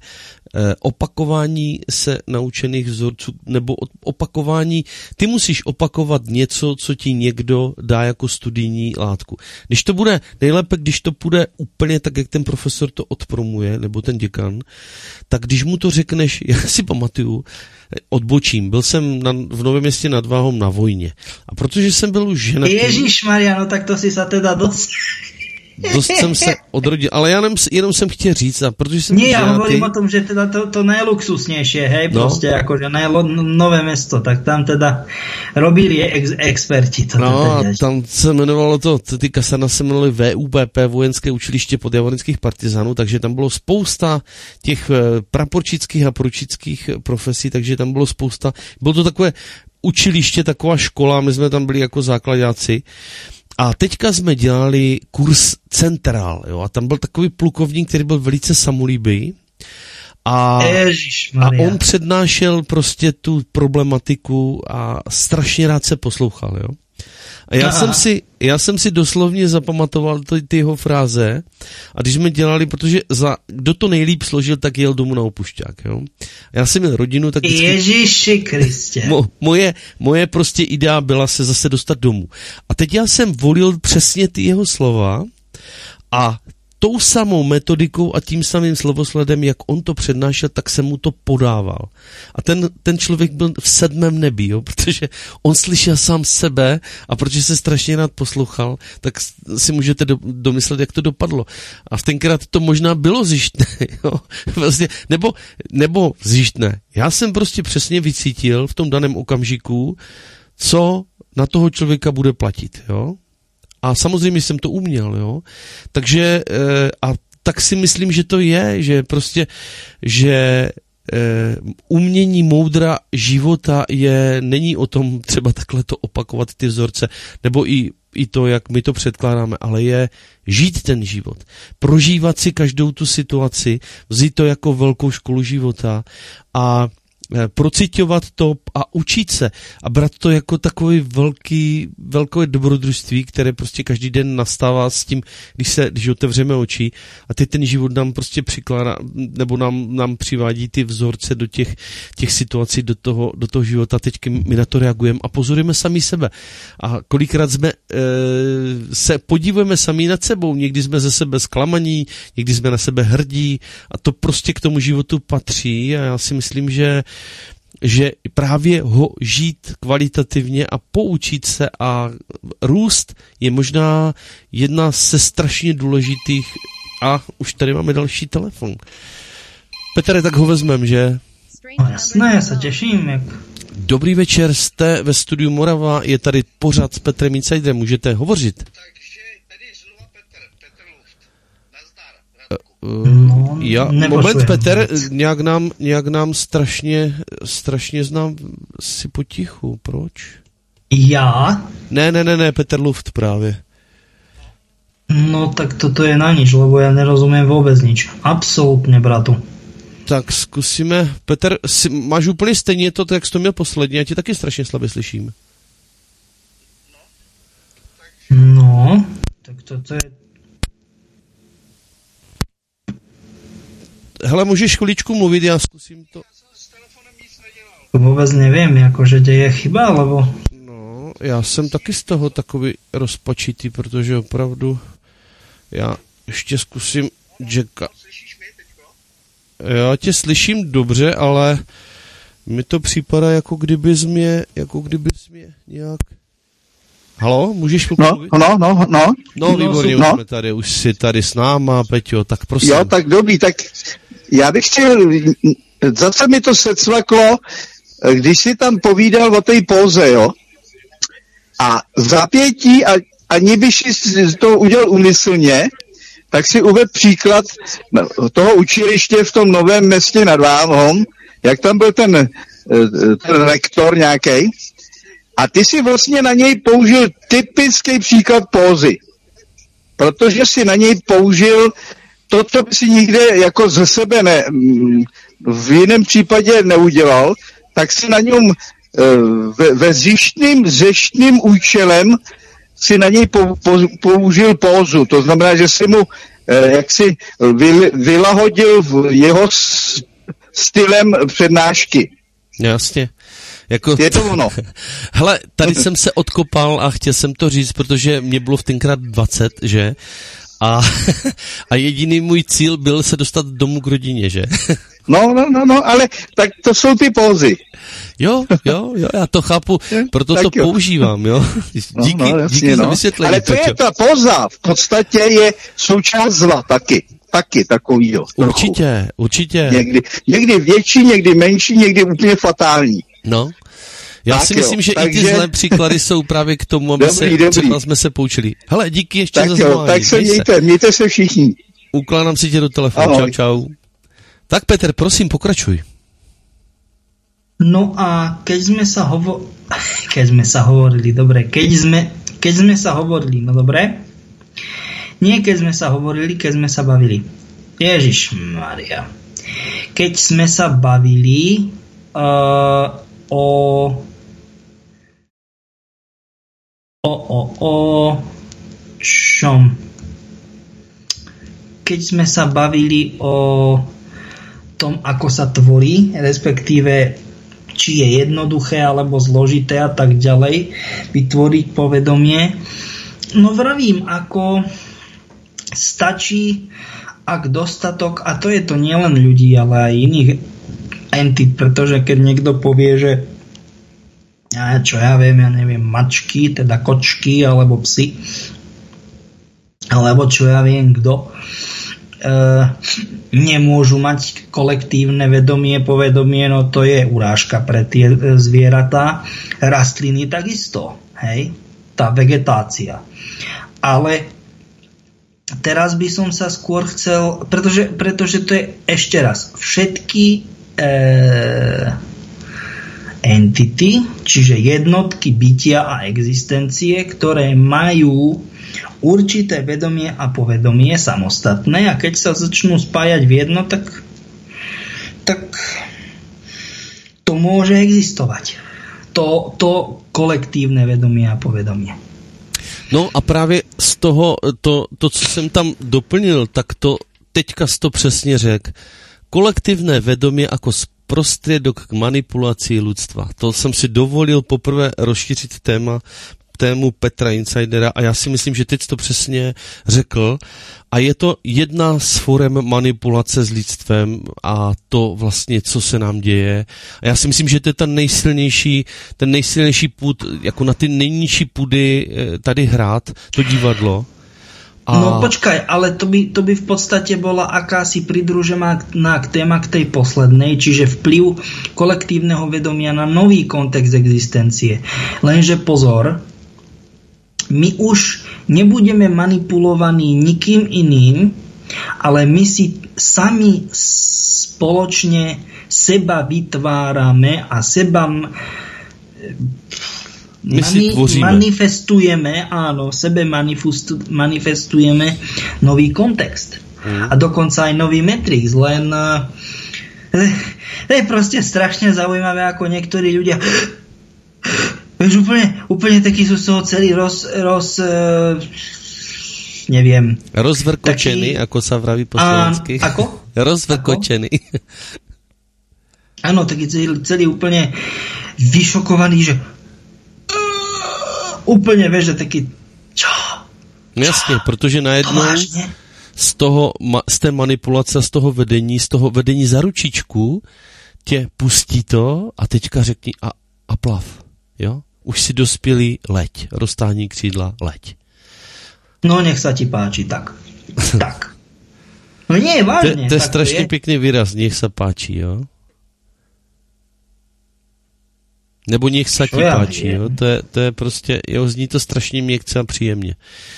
opakování se naučených vzorců, nebo opakování, ty musíš opakovat něco, co ti někdo dá jako studijní látku. Když to bude, nejlépe, když to bude úplně tak, jak ten profesor to odpromuje, nebo ten děkan, tak když mu to řekneš, já si pamatuju, odbočím, byl jsem v Novém Městě nad Váhom na vojně. A protože jsem byl už ženatý... Ježišmaria, no tak to si sa teda dost jsem se odrodil, ale já jenom jsem chtěl říct, a protože jsem ženatý... Ja hovorím o tom, že teda to najluxusnejšie, hej, proste akože Nové Mesto, tak tam teda robili experti. No a tam se jmenovalo ty kasarna se jmenovali VUPP, Vojenské učiliště podjavorických partizánů, takže tam bylo spousta těch praporčických a poručických profesí, takže tam bylo spousta, bylo to takové učiliště, taková škola, my jsme tam byli jako základáci. A teďka jsme dělali kurz Centrál, jo, a tam byl takový plukovník, který byl velice samolíbý a on přednášel prostě tu problematiku a strašně rád se poslouchal, jo. A já jsem si doslovně zapamatoval ty jeho fráze a když jsme dělali, protože kdo to nejlíp složil, tak jel domů na opušťák, jo. Já jsem měl rodinu, tak vždycky... Ježiši Kristě. Moje prostě idea byla se zase dostat domů. A teď já jsem volil přesně ty jeho slova a tou samou metodikou a tím samým slovosledem, jak on to přednášel, tak jsem mu to podával. A ten člověk byl v 7. nebi, jo, protože on slyšel sám sebe a protože se strašně rád poslouchal, tak si můžete domyslet, jak to dopadlo. A v tenkrát to možná bylo zjištné, jo, vlastně, nebo zjištné. Já jsem prostě přesně vycítil v tom daném okamžiku, co na toho člověka bude platit, jo. A samozřejmě jsem to uměl, jo. Takže a tak si myslím, že to je, že prostě, že umění moudra života není o tom třeba takhle to opakovat ty vzorce, nebo i i to, jak my to předkládáme, ale je žít ten život. Prožívat si každou tu situaci, vzít to jako velkou školu života a procitovat to a učit se a brát to jako takový velké dobrodružství, které prostě každý den nastává s tím, když otevřeme oči a teď ten život nám prostě přikládá, nebo nám přivádí ty vzorce do těch situací, do toho života. Teď my na to reagujeme a pozorujeme sami sebe. A kolikrát jsme se podívujeme sami nad sebou, někdy jsme ze sebe zklamaní, někdy jsme na sebe hrdí a to prostě k tomu životu patří a já si myslím, že právě ho žít kvalitativně a poučit se a růst je možná jedna ze strašně důležitých a už tady máme další telefon. Petře, tak ho vezmem, že? Jasné, já se těším. Dobrý večer, jste ve studiu Morava, je tady pořad s Petrem Insiderem, můžete hovořit. Takže tady znovu Petr Luft, nazdar. Moment, Petr, nějak nám strašně znám si potichu, proč? Já? Ne, Petr Luft právě. No tak toto je na nič, lebo ja nerozumiem vôbec nič. Absolutně, bratu. Tak zkusíme. Petr, máš úplně stejně to, jak jsi to měl posledně, já tě taky strašně slabě slyším. No, tak toto je... Hele, můžeš chviličku mluvit, já zkusím to. Vůbec nevím, jakože je chyba, alebo... No, já jsem taky z toho takový rozpačitý, protože opravdu já ještě zkusím Jacka. Já tě slyším dobře, ale mi to připadá, jako kdybys mě nějak... Halo, můžeš mluvit? No, výborně, už jsme tady, už jsi tady s náma, Peťo, tak prosím. Jo, tak dobrý, tak já bych chtěl, zase mi to secvaklo, když si tam povídal o té póze, jo, a zapětí, ani byš to udělal úmyslně, tak si uvedl příklad toho učiliště v tom Novém Městě nad Váhom, jak tam byl ten rektor nějaký, a ty si vlastně na něj použil typický příklad pózy, protože si na něj použil to, co by si nikde jako ze sebe v jiném případě neudělal, tak si na něm ve zjištným účelem si na něj použil pózu. To znamená, že si mu jaksi vylahodil jeho stylem přednášky. Jasně. Je to ono. Hele, tady jsem se odkopal a chtěl jsem to říct, protože mě bylo v tenkrát 20, že? A jediný můj cíl byl se dostat domů k rodině, že? No, ale tak to jsou ty pózy. Jo, já to chápu, proto to používám, jo. Díky za vysvětlení. Ale to je ta póza, v podstatě je součást zla taky takovýho. Určitě. Někdy větší, někdy menší, někdy úplně fatální. No, já si myslím, že i ty zlé příklady jsou právě k tomu, aby třeba jsme se poučili. Hele, díky ještě za zvolání. Tak se mějte se všichni. Ukládám si tě do telefonu, ahoj. Čau. Tak Petr, prosím, pokračuj. No a keď sme sa hovorili, no dobre? Nie keď sme sa hovorili, keď sme sa bavili. Ježišmaria. Keď sme sa bavili o čom? Keď sme sa bavili o tom, ako sa tvorí, respektíve či je jednoduché alebo zložité a tak ďalej vytvoriť povedomie. No vravím, ako stačí, ak dostatok, a to je to nielen ľudí, ale aj iných entit, pretože keď niekto povie, že ja neviem, mačky, teda kočky alebo psy, alebo čo ja viem kto, nemôžu mať kolektívne vedomie, povedomie, no to je urážka pre tie zvieratá. Rastliny takisto, hej, tá vegetácia. Ale teraz by som sa skôr chcel, pretože to je ešte raz, všetky entity, čiže jednotky bytia a existencie, ktoré majú určité vedomie a povedomie samostatné, a keď sa začnú spájať v jedno, tak to môže existovať. To kolektívne vedomie a povedomie. No a právě z toho, to, co jsem tam doplnil, tak to teďka jsi to přesně řekl. Kolektivné vedomí jako prostředek k manipulaci lidstva. To jsem si dovolil poprvé rozšířit tému Petra Insidera a já si myslím, že teď to přesně řekl a je to jedna z forem manipulace s lidstvem a to vlastně, co se nám děje. A já si myslím, že to je ten nejsilnější pud, jako na ty nejnižší pudy tady hrát, to divadlo. No počkaj, ale to by v podstate bola akási pridružená téma k tej poslednej, čiže vplyv kolektívneho vedomia na nový kontext existencie. Lenže pozor, my už nebudeme manipulovaní nikým iným, ale my si sami spoločne seba vytvárame a seba manifestujeme, áno, sebe manifestujeme nový kontext. A dokonca aj nový Matrix, len to je proste strašne zaujímavé, ako niektorí ľudia vieš, úplne taký sú z toho celý neviem. Rozvrkočený, taký, ako sa vraví po slovensky. Ako? Rozvrkočený. Áno, taký celý úplne vyšokovaný, že úplne, vieš, že taký čo? Jasně, protože najednou z té manipulace, z toho vedení za ručičku tě pustí to a teďka řekni a plav, jo? Už si dospělý, leď, roztáhni křídla, leď. No nech sa ti páči, tak. Tak. No nie, vážne. To je strašně pěkný výraz, nech sa páči, jo? Nebo nech sa ti páči, jo? To je prostě, jo, zní to strašně měkce a příjemně.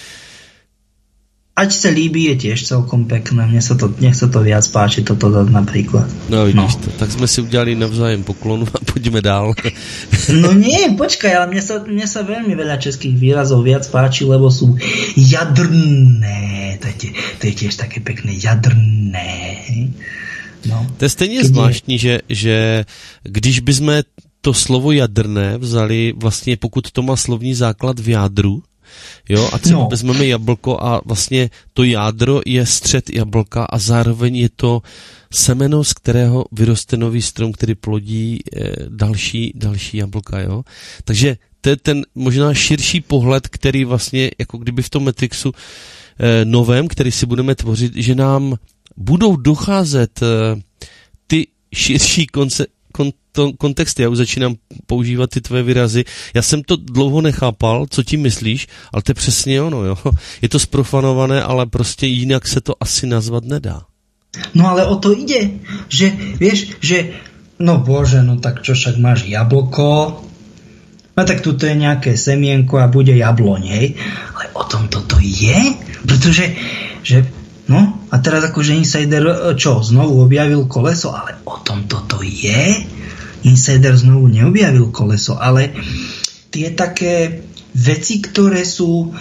Ať se líbí je tiež celkom pekné. Nech sa to viac páči, toto napríklad. No vidíš to, tak jsme si udělali navzájem poklonu a pojďme dál. No nie, počkaj, ale mne sa veľmi veľa českých výrazov viac páči, lebo sú jadrné. To je tiež také pekné, jadrné. No. To je stejně zvláštní, že když bychom to slovo jadrné vzali vlastně, pokud to má slovní základ v jádru, jo, a třeba vezmeme jablko a vlastně to jádro je střed jablka a zároveň je to semeno, z kterého vyroste nový strom, který plodí další jablka, jo. Takže to je ten možná širší pohled, který vlastně, jako kdyby v tom Matrixu novém, který si budeme tvořit, že nám budou docházet ty širší kontexty. Já už začínám používat ty tvoje výrazy. Já jsem to dlouho nechápal, co tím myslíš, ale to je přesně ono, jo. Je to zprofanované, ale prostě jinak se to asi nazvat nedá. No ale o to ide, že vieš, že no bože, no tak čo, však máš jablko, no tak tu je nejaké semienko a bude jabloň, hej. Ale o tom toto je, pretože že no, a teraz akože Insider znovu objavil koleso, ale o tom toto je. Insider znovu neobjavil koleso, ale tie také veci, ktoré sú,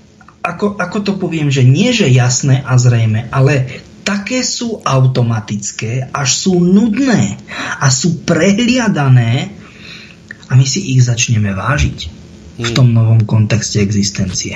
ako to poviem, že nie že jasné a zrejme, ale také sú automatické, až sú nudné a sú prehliadané a my si ich začneme vážiť v tom novom kontexte existencie.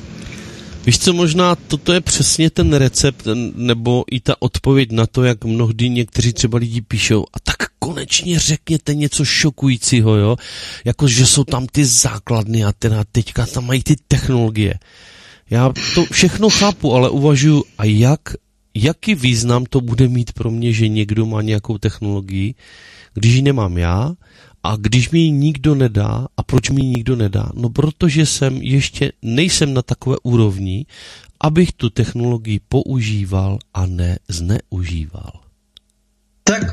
Víš co, možná toto je přesně ten recept, nebo i ta odpověď na to, jak mnohdy někteří třeba lidi píšou, a tak konečně řekněte něco šokujícího, jo? Jako, že jsou tam ty základny a teďka tam mají ty technologie. Já to všechno chápu, ale uvažuji, a jaký význam to bude mít pro mě, že někdo má nějakou technologii, když ji nemám já, a když mi ji nikdo nedá, a proč mi ji nikdo nedá? No protože ještě nejsem na takové úrovni, abych tu technologii používal a ne zneužíval. Tak.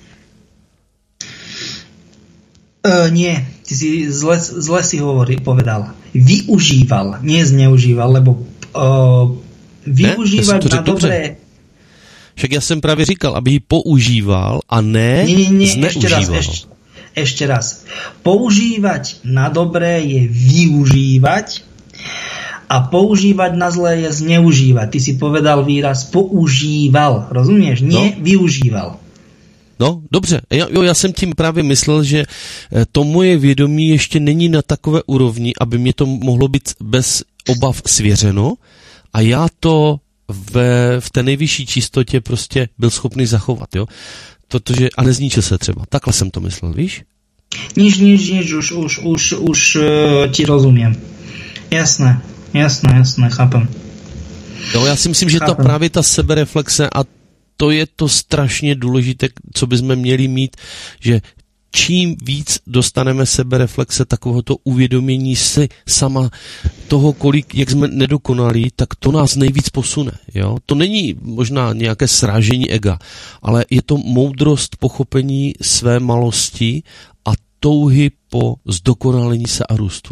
Nie, ty si zle si povedal. Využíval, nie zneužíval, lebo využívat na dobré... Však já jsem právě říkal, aby ji používal a ne zneužíval. ešte raz. Používať na dobré je využívať a používať na zlé je zneužívať. Ty si povedal výraz používal, rozumieš? Nie využíval. No, dobře. Já jsem tím právě myslel, že to moje vědomí ještě není na takové úrovni, aby mě to mohlo být bez obav svěřeno a já to v té nejvyšší čistotě prostě byl schopný zachovat, jo? Protože, a nezničil se třeba. Takhle jsem to myslel, víš? Nič, už ti rozumím. Jasné, chápem. Jo, já si myslím, že to právě ta sebereflexe a to je to strašně důležité, co bychom měli mít, že čím víc dostaneme sebereflexe, takovéhoto uvědomění si sama toho, jak jsme nedokonalí, tak to nás nejvíc posune. Jo? To není možná nějaké srážení ega, ale je to moudrost pochopení své malosti a touhy po zdokonalení se a růstu.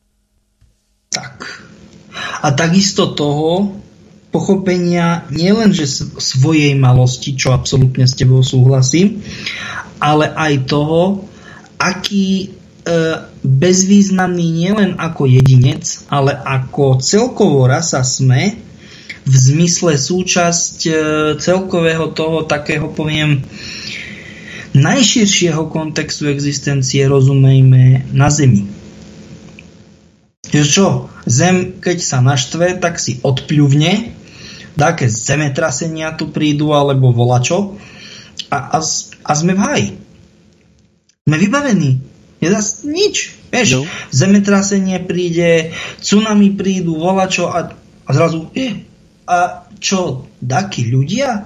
Tak. A takisto toho pochopenia nielenže svojej malosti, čo absolútne s tebou súhlasím, ale aj toho, aký bezvýznamný nielen ako jedinec, ale ako celkovo rasa sme v zmysle súčasť celkového toho takého, poviem, najširšieho kontextu existencie, rozumejme, na Zemi. Čo? Zem, keď sa naštve, tak si odpľuvne, také zemetrasenia tu prídu, alebo volačo, a sme v háji. Sme vybavení. Je zas nič. Vieš, zemetrasenie príde, tsunami prídu, volačo a zrazu, a čo, takí ľudia?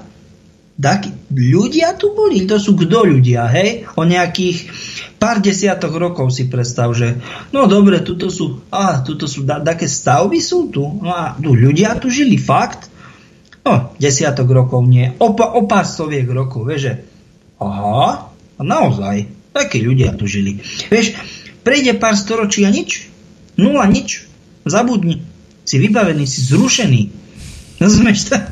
Ľudia tu boli? To sú kdo ľudia, hej? O nejakých pár desiatok rokov si predstav, že no dobre, tuto sú také stavby sú tu. No a tu ľudia tu žili, fakt? No, desiatok rokov nie. O pár stoviek rokov, vieš, že aha, naozaj, takí ľudia tu žili. Vieš, prejde pár storočí a nič. Nula, nič. Zabudni. Si vybavený, si zrušený. Rozumieš to?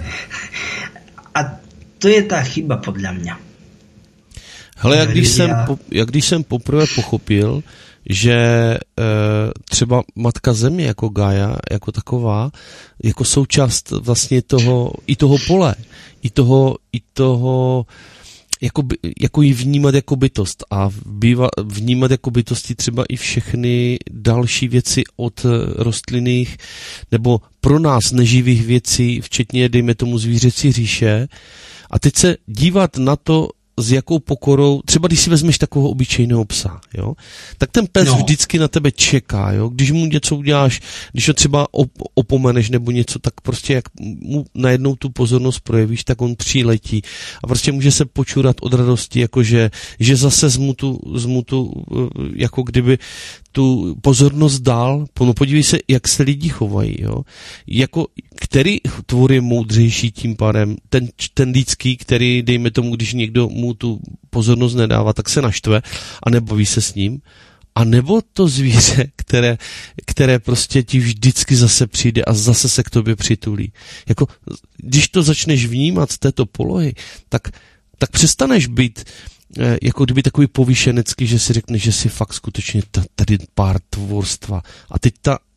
A to je tá chyba podľa mňa. Hele, jak když jsem poprvé pochopil, že třeba Matka Země jako Gaia, jako taková, jako součást vlastně toho pole, i toho jako ji vnímat jako bytost a vnímat jako bytosti třeba i všechny další věci od rostlinných nebo pro nás neživých věcí, včetně, dejme tomu, zvířecí říše, a teď se dívat na to, s jakou pokorou, třeba když si vezmeš takového obyčejného psa, jo, tak ten pes vždycky na tebe čeká, jo, když mu něco uděláš, když ho třeba opomeneš nebo něco, tak prostě jak mu najednou tu pozornost projevíš, tak on přiletí a prostě může se počurat od radosti, jakože zase zmu tu jako kdyby tu pozornost dál. No podívej se, jak se lidi chovají, jo. Jako, který tvor je moudřejší tím pádem? Ten lidský, který, dejme tomu, když někdo mu tu pozornost nedává, tak se naštve a nebaví se s ním. A nebo to zvíře, které prostě ti vždycky zase přijde a zase se k tobě přitulí. Jako, když to začneš vnímat z této polohy, tak přestaneš být jako kdyby takový povýšenecký, že si řekne, že si fakt skutečně tady pár tvorstva. A teď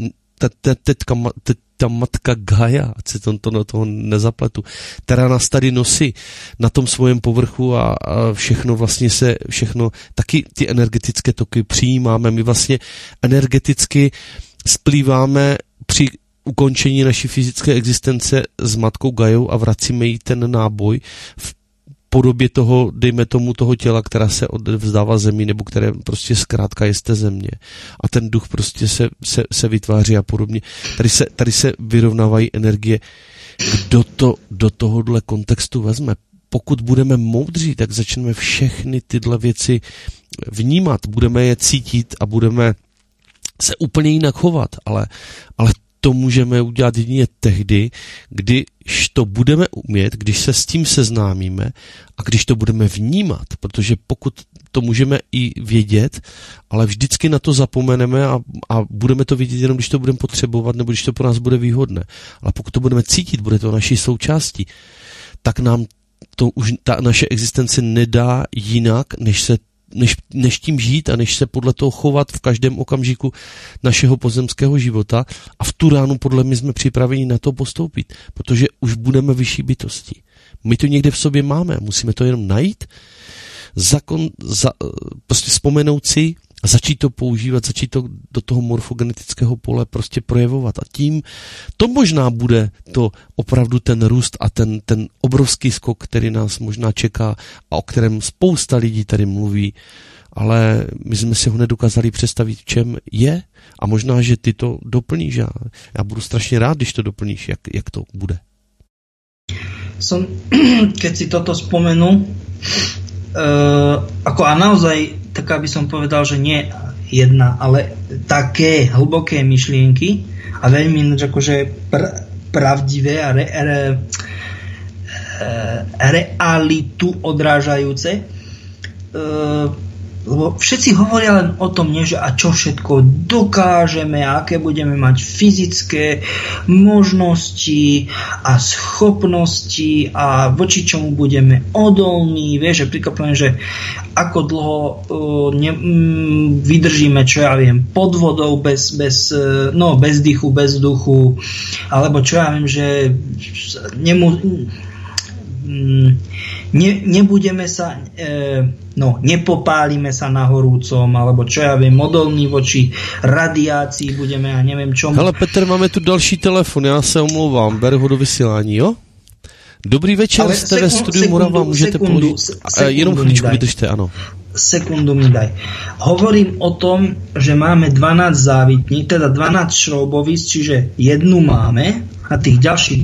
ta matka Gaia, ať si to toho nezapletu, která nás tady nosí na tom svém povrchu a všechno vlastně taky ty energetické toky přijímáme. My vlastně energeticky splýváme při ukončení naší fyzické existence s matkou Gaiou a vracíme jí ten náboj v podobě toho, dejme tomu, toho těla, která se odevzdává zemi, nebo které prostě zkrátka je z té země. A ten duch prostě se vytváří a podobně. Tady se vyrovnávají energie. Kdo to do tohohle kontextu vezme? Pokud budeme moudří, tak začneme všechny tyhle věci vnímat, budeme je cítit a budeme se úplně jinak chovat, ale to můžeme udělat jedině tehdy, když to budeme umět, když se s tím seznámíme a když to budeme vnímat, protože pokud to můžeme i vědět, ale vždycky na to zapomeneme a budeme to vědět jenom, když to budeme potřebovat nebo když to pro nás bude výhodné. Ale pokud to budeme cítit, bude to naší součástí, tak nám to už ta naše existence nedá jinak, než se než tím žít a než se podle toho chovat v každém okamžiku našeho pozemského života a v tu ránu podle mě jsme připraveni na to postoupit, protože už budeme vyšší bytosti. My to někde v sobě máme, musíme to jenom najít, prostě vzpomenout si a začít to používat, začít to do toho morfogenetického pole prostě projevovat. A tím to možná bude to opravdu ten růst a ten obrovský skok, který nás možná čeká a o kterém spousta lidí tady mluví, ale my jsme si ho nedokázali představit, v čem je, a možná, že ty to doplníš. Já budu strašně rád, když to doplníš, jak to bude. Keď si toto spomenul, a naozaj, tak aby som povedal, že nie jedna, ale také hlboké myšlienky a veľmi akože pravdivé a realitu odrážajúce. Lebo všetci hovoria len o tom, že a čo všetko dokážeme, aké budeme mať fyzické možnosti a schopnosti a voči čomu budeme odolní. Vieš, že príklad, že ako dlho vydržíme, čo ja viem, pod vodou bez dychu, bez vzduchu, alebo čo ja viem, že nebudeme sa nepopálime sa na horúcom, alebo čo ja viem, odolní voči radiácii budeme a neviem čomu. Hele Petr, máme tu další telefon, já se omlouvám, beru ho do vysílání, jo? Dobrý večer, jste ve studiu Morava, můžete položit. Jenom chvíličku vydržte, ano. Sekundu mi daj. Hovorím o tom, že máme 12 závitní, teda 12 šroubovíc, čiže jednu máme a tých ďalších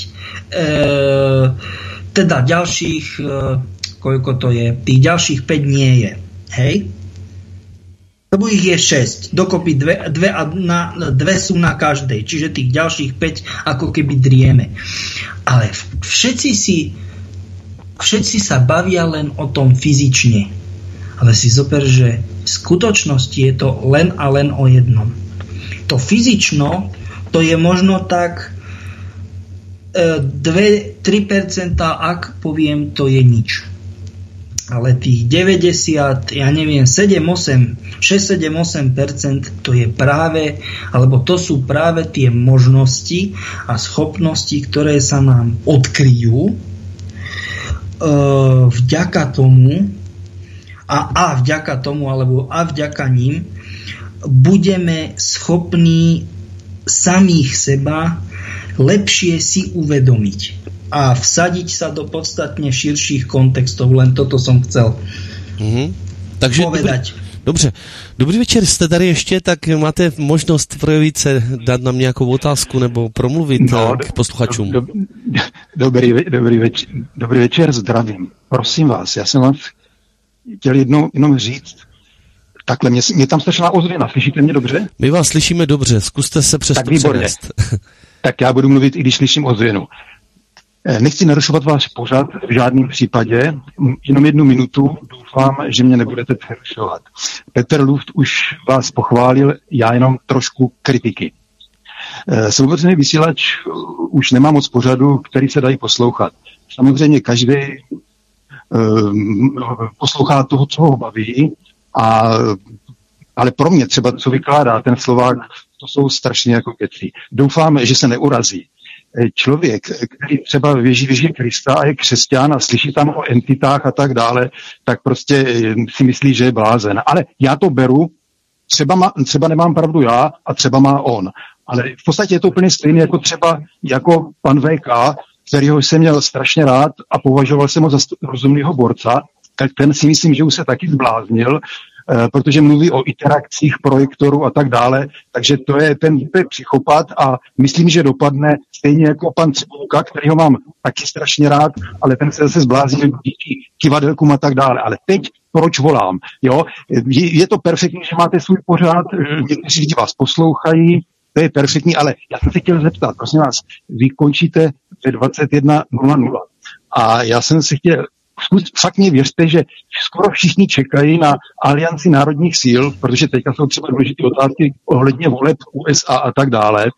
10 teda ďalších, koľko to je, tých ďalších 5 nie je. Hej? Lebo ich je 6. Dokopy dve sú na každej. Čiže tých ďalších 5 ako keby drieme. Ale všetci sa bavia len o tom fyzične. Ale si zober, že v skutočnosti je to len a len o jednom. To fyzično, to je možno tak 2-3%, ak poviem, to je nič. Ale tých 90, ja neviem, 6-7-8% to je práve, alebo to sú práve tie možnosti a schopnosti, ktoré sa nám odkryjú vďaka tomu a vďaka tomu, alebo a vďaka ním budeme schopní samých seba lepšie si uvedomiť a vsadiť sa do podstatne širších kontextov. Len toto som chcel Takže povedať. Dobře. Dobrý večer, jste tady ještě, tak máte možnost projevit se, dát nám nějakou otázku nebo promluvit k posluchačům. Dobrý večer, zdravím. Prosím vás, já jsem vám chtěl jenom říct, takhle, mě tam strašná ozvěna, slyšíte mě dobře? My vás slyšíme dobře, zkuste se přes to přenést. Tak já budu mluvit, i když slyším ozvěnu. Nechci narušovat váš pořad v žádném případě, jenom 1 minutu, doufám, že mě nebudete přerušovat. Petr Luft už vás pochválil, já jenom trošku kritiky. Svobodný vysílač už nemá moc pořadu, který se dají poslouchat. Samozřejmě každý poslouchá toho, co ho baví, ale pro mě třeba, co vykládá ten Slovák, to jsou strašně jako keci. Doufám, že se neurazí. Člověk, který třeba věří v Ježíše Krista a je křesťan a slyší tam o entitách a tak dále, tak prostě si myslí, že je blázen. Ale já to beru, třeba nemám pravdu já a třeba má on. Ale v podstatě je to úplně stejné jako pan VK, kterýho jsem měl strašně rád a považoval jsem ho za rozumného borca, tak ten si myslím, že už se taky zbláznil, protože mluví o interakcích projektorů a tak dále, takže to je psychopat a myslím, že dopadne stejně jako pan Cibulka, kterýho mám taky strašně rád, ale ten se zase zbláznil díky kivadelkům a tak dále. Ale teď proč volám? Jo? Je to perfektní, že máte svůj pořád, někteří lidi vás poslouchají, to je perfektní, ale já jsem se chtěl zeptat, prosím vás, vy končíte ve 21:00 a já jsem se chtěl fakt mě věřte, že skoro všichni čekají na Alianci národních síl, protože teďka jsou třeba důležité otázky ohledně voleb USA a tak dále.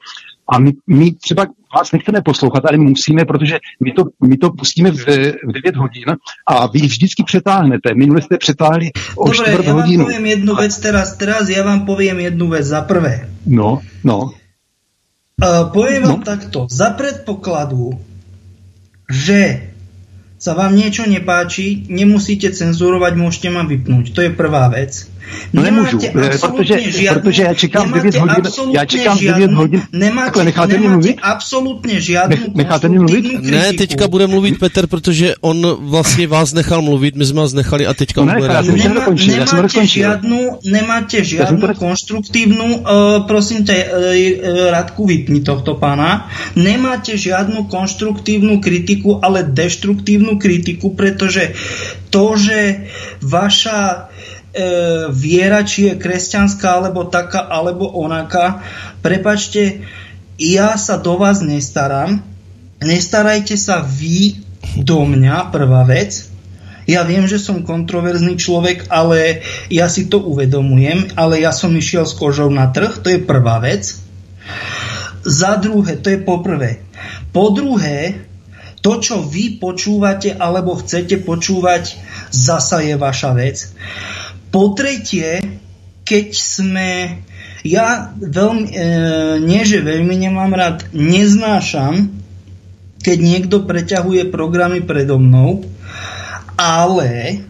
A my třeba vás nechceme poslouchat, ale musíme, protože my to pustíme v 9 hodin a vy vždycky přetáhnete. Minule jste přetáhli o 4 hodinu. Dobre, ja vám poviem jednu vec teraz ja vám poviem jednu vec za prvé. No. Poviem vám takto. Za predpokladu, že sa vám niečo nepáči, nemusíte cenzurovať, môžete ma vypnúť. To je prvá vec. No nemůžu, protože já čekám 9 hodin. Necháte absolútne žiadnu konstruktívnu kritiku. Ne, teďka bude mluvit Petr, protože on vlastně vás nechal mluvit, my jsme vás nechali a teďka on bude reagovat. Nemáte žiadnu konstruktívnu, prosím ťa, Radku, vypni tohto pána. Nemáte žiadnu konstruktívnu kritiku, ale deštruktívnu kritiku, pretože to, že vaša viera, či je kresťanská, alebo taká, alebo onaká, prepáčte, ja sa do vás nestaram, nestarajte sa vy do mňa, prvá vec. Ja viem, že som kontroverzný človek, ale ja si to uvedomujem, ale ja som išiel s kožou na trh, to je prvá vec. Za druhé, to je poprvé. Po druhé, to, čo vy počúvate, alebo chcete počúvať, zasa je vaša vec. Po tretie, keď sme... Ja veľmi, nie že veľmi nemám rád, neznášam, keď niekto preťahuje programy predo mnou, ale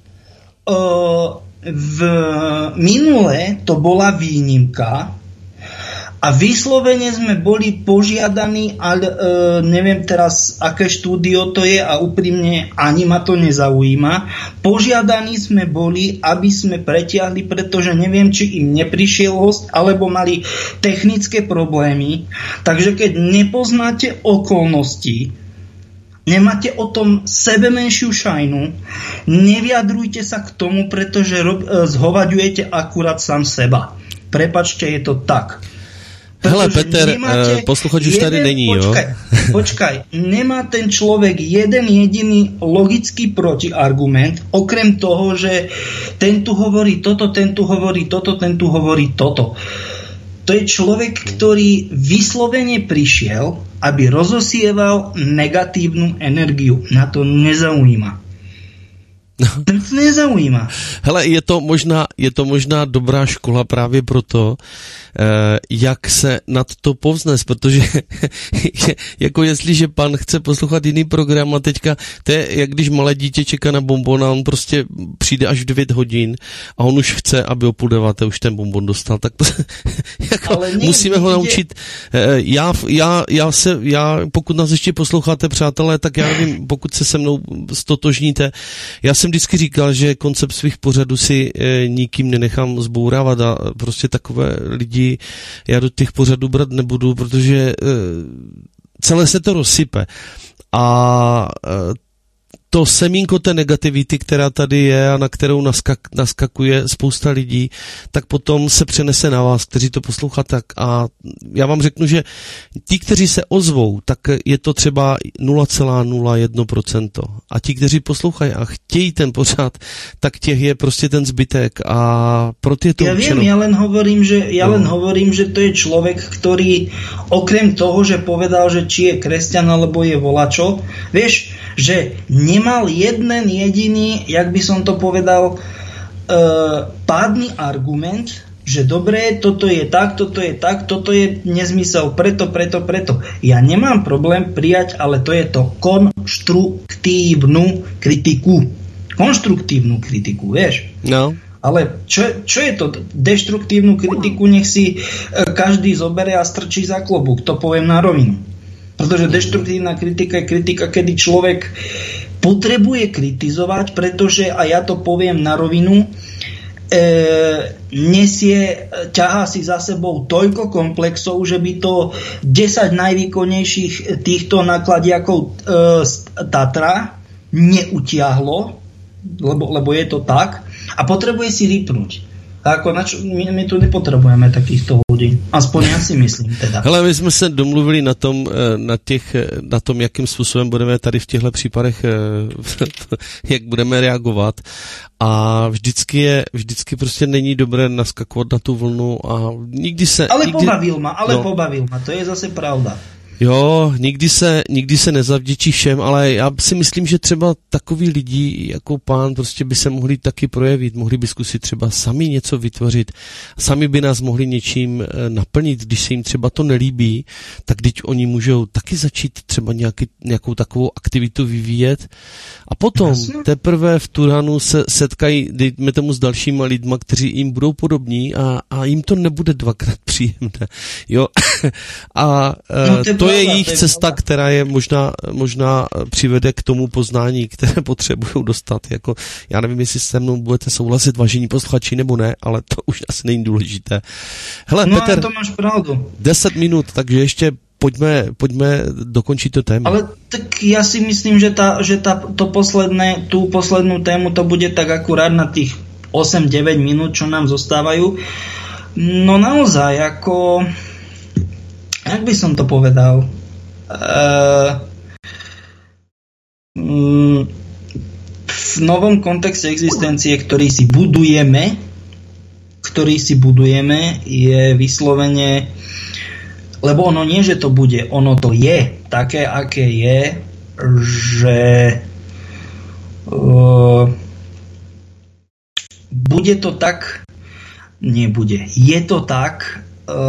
v minule to bola výnimka a vyslovene sme boli požiadaní, ale neviem teraz, aké štúdio to je a úprimne ani ma to nezaujíma. Požiadaní sme boli, aby sme pretiahli, pretože neviem, či im neprišiel host, alebo mali technické problémy. Takže keď nepoznáte okolnosti, nemáte o tom sebe menšiu šajnu, nevyjadrujte sa k tomu, pretože zhovaďujete akurát sám seba. Prepačte, je to tak. Hele, Peter, posluchač už tady není, Počkaj, nemá ten človek jeden jediný logický protiargument, okrem toho, že ten tu hovorí toto, ten tu hovorí toto, ten tu hovorí toto. To je človek, ktorý vyslovene prišiel, aby rozosieval negatívnu energiu. Na to nezaujíma. To nezaujíma. Hele, je to možná dobrá škola právě proto, jak se nad to povznes, protože jako jestliže pan chce poslouchat jiný program a teďka, to je jak když malé dítě čeká na bonbon a on prostě přijde až v 9 hodin a on už chce, aby o 8:30 už ten bonbon dostal, tak to, jako musíme ho naučit. Já, pokud nás ještě posloucháte, přátelé, tak já nevím, pokud se se mnou stotožníte, já jsem vždycky říkal, že koncept svých pořadů si nikým nenechám zbourávat a prostě takové lidi já do těch pořadů brát nebudu, protože celé se to rozsype. A to semínko té negativity, která tady je a na kterou naskakuje spousta lidí, tak potom se přenese na vás, kteří to posloucháte. A já vám řeknu, že ti, kteří se ozvou, tak je to třeba 0,01%. A ti, kteří poslouchají a chtějí ten pořád, tak těch je prostě ten zbytek. A proto je to určeno. Ja len hovorím, že to je človek, ktorý okrem toho, že povedal, že či je kresťan alebo je volačo, vieš, že nemal jeden jediný, jak by som to povedal, pádny argument, že dobre, toto je tak, toto je nezmysel, preto. Ja nemám problém prijať, ale to je to konštruktívnu kritiku, vieš? No. Ale čo je to? Deštruktívnu kritiku nech si každý zobere a strčí za klobúk, to poviem na rovinu. Pretože deštruktívna kritika je kritika, kedy človek potrebuje kritizovať, pretože, a ja to poviem na rovinu, ťahá si za sebou toľko komplexov, že by to 10 najvýkonnejších týchto nakladiakov Tatra neutiahlo, lebo je to tak, a potrebuje si rýpnuť. Ako, my tu nepotřebujeme takýchto lidí. Aspoň já si myslím teda. Hele, my jsme se domluvili na tom, jakým způsobem budeme tady v těchto případech, jak budeme reagovat. A vždycky prostě není dobré naskakovat na tu vlnu a nikdy se... Pobavil ma, to je zase pravda. Jo, nikdy se nezavděčí všem, ale já si myslím, že třeba takový lidi jako pán prostě by se mohli taky projevit, mohli by zkusit třeba sami něco vytvořit, sami by nás mohli něčím naplnit, když se jim třeba to nelíbí, tak když oni můžou taky začít třeba nějakou takovou aktivitu vyvíjet a potom teprve v Turhanu se setkají, dejme tomu, s dalšíma lidma, kteří jim budou podobní a jim to nebude dvakrát příjemné, jo, a to je jejich cesta, která je možná přivede k tomu poznání, které potřebují dostat. Jako, já nevím, jestli se mnou budete souhlasit, vážení posluchači, nebo ne, ale to už asi není důležité. Hele, Peter, to máš pravdu. 10 minut, takže ještě pojďme dokončit to téma. Ale tak já si myslím, že tú poslednú tému to bude tak akurát na tých 8-9 minút, čo nám zostávajú. No naozaj, ako... Jak by som to povedal? V novom kontexte existencie, ktorý si budujeme, je vyslovene, lebo ono nie, že to bude, ono to je také, aké je, že bude to tak, nebude. Je to tak,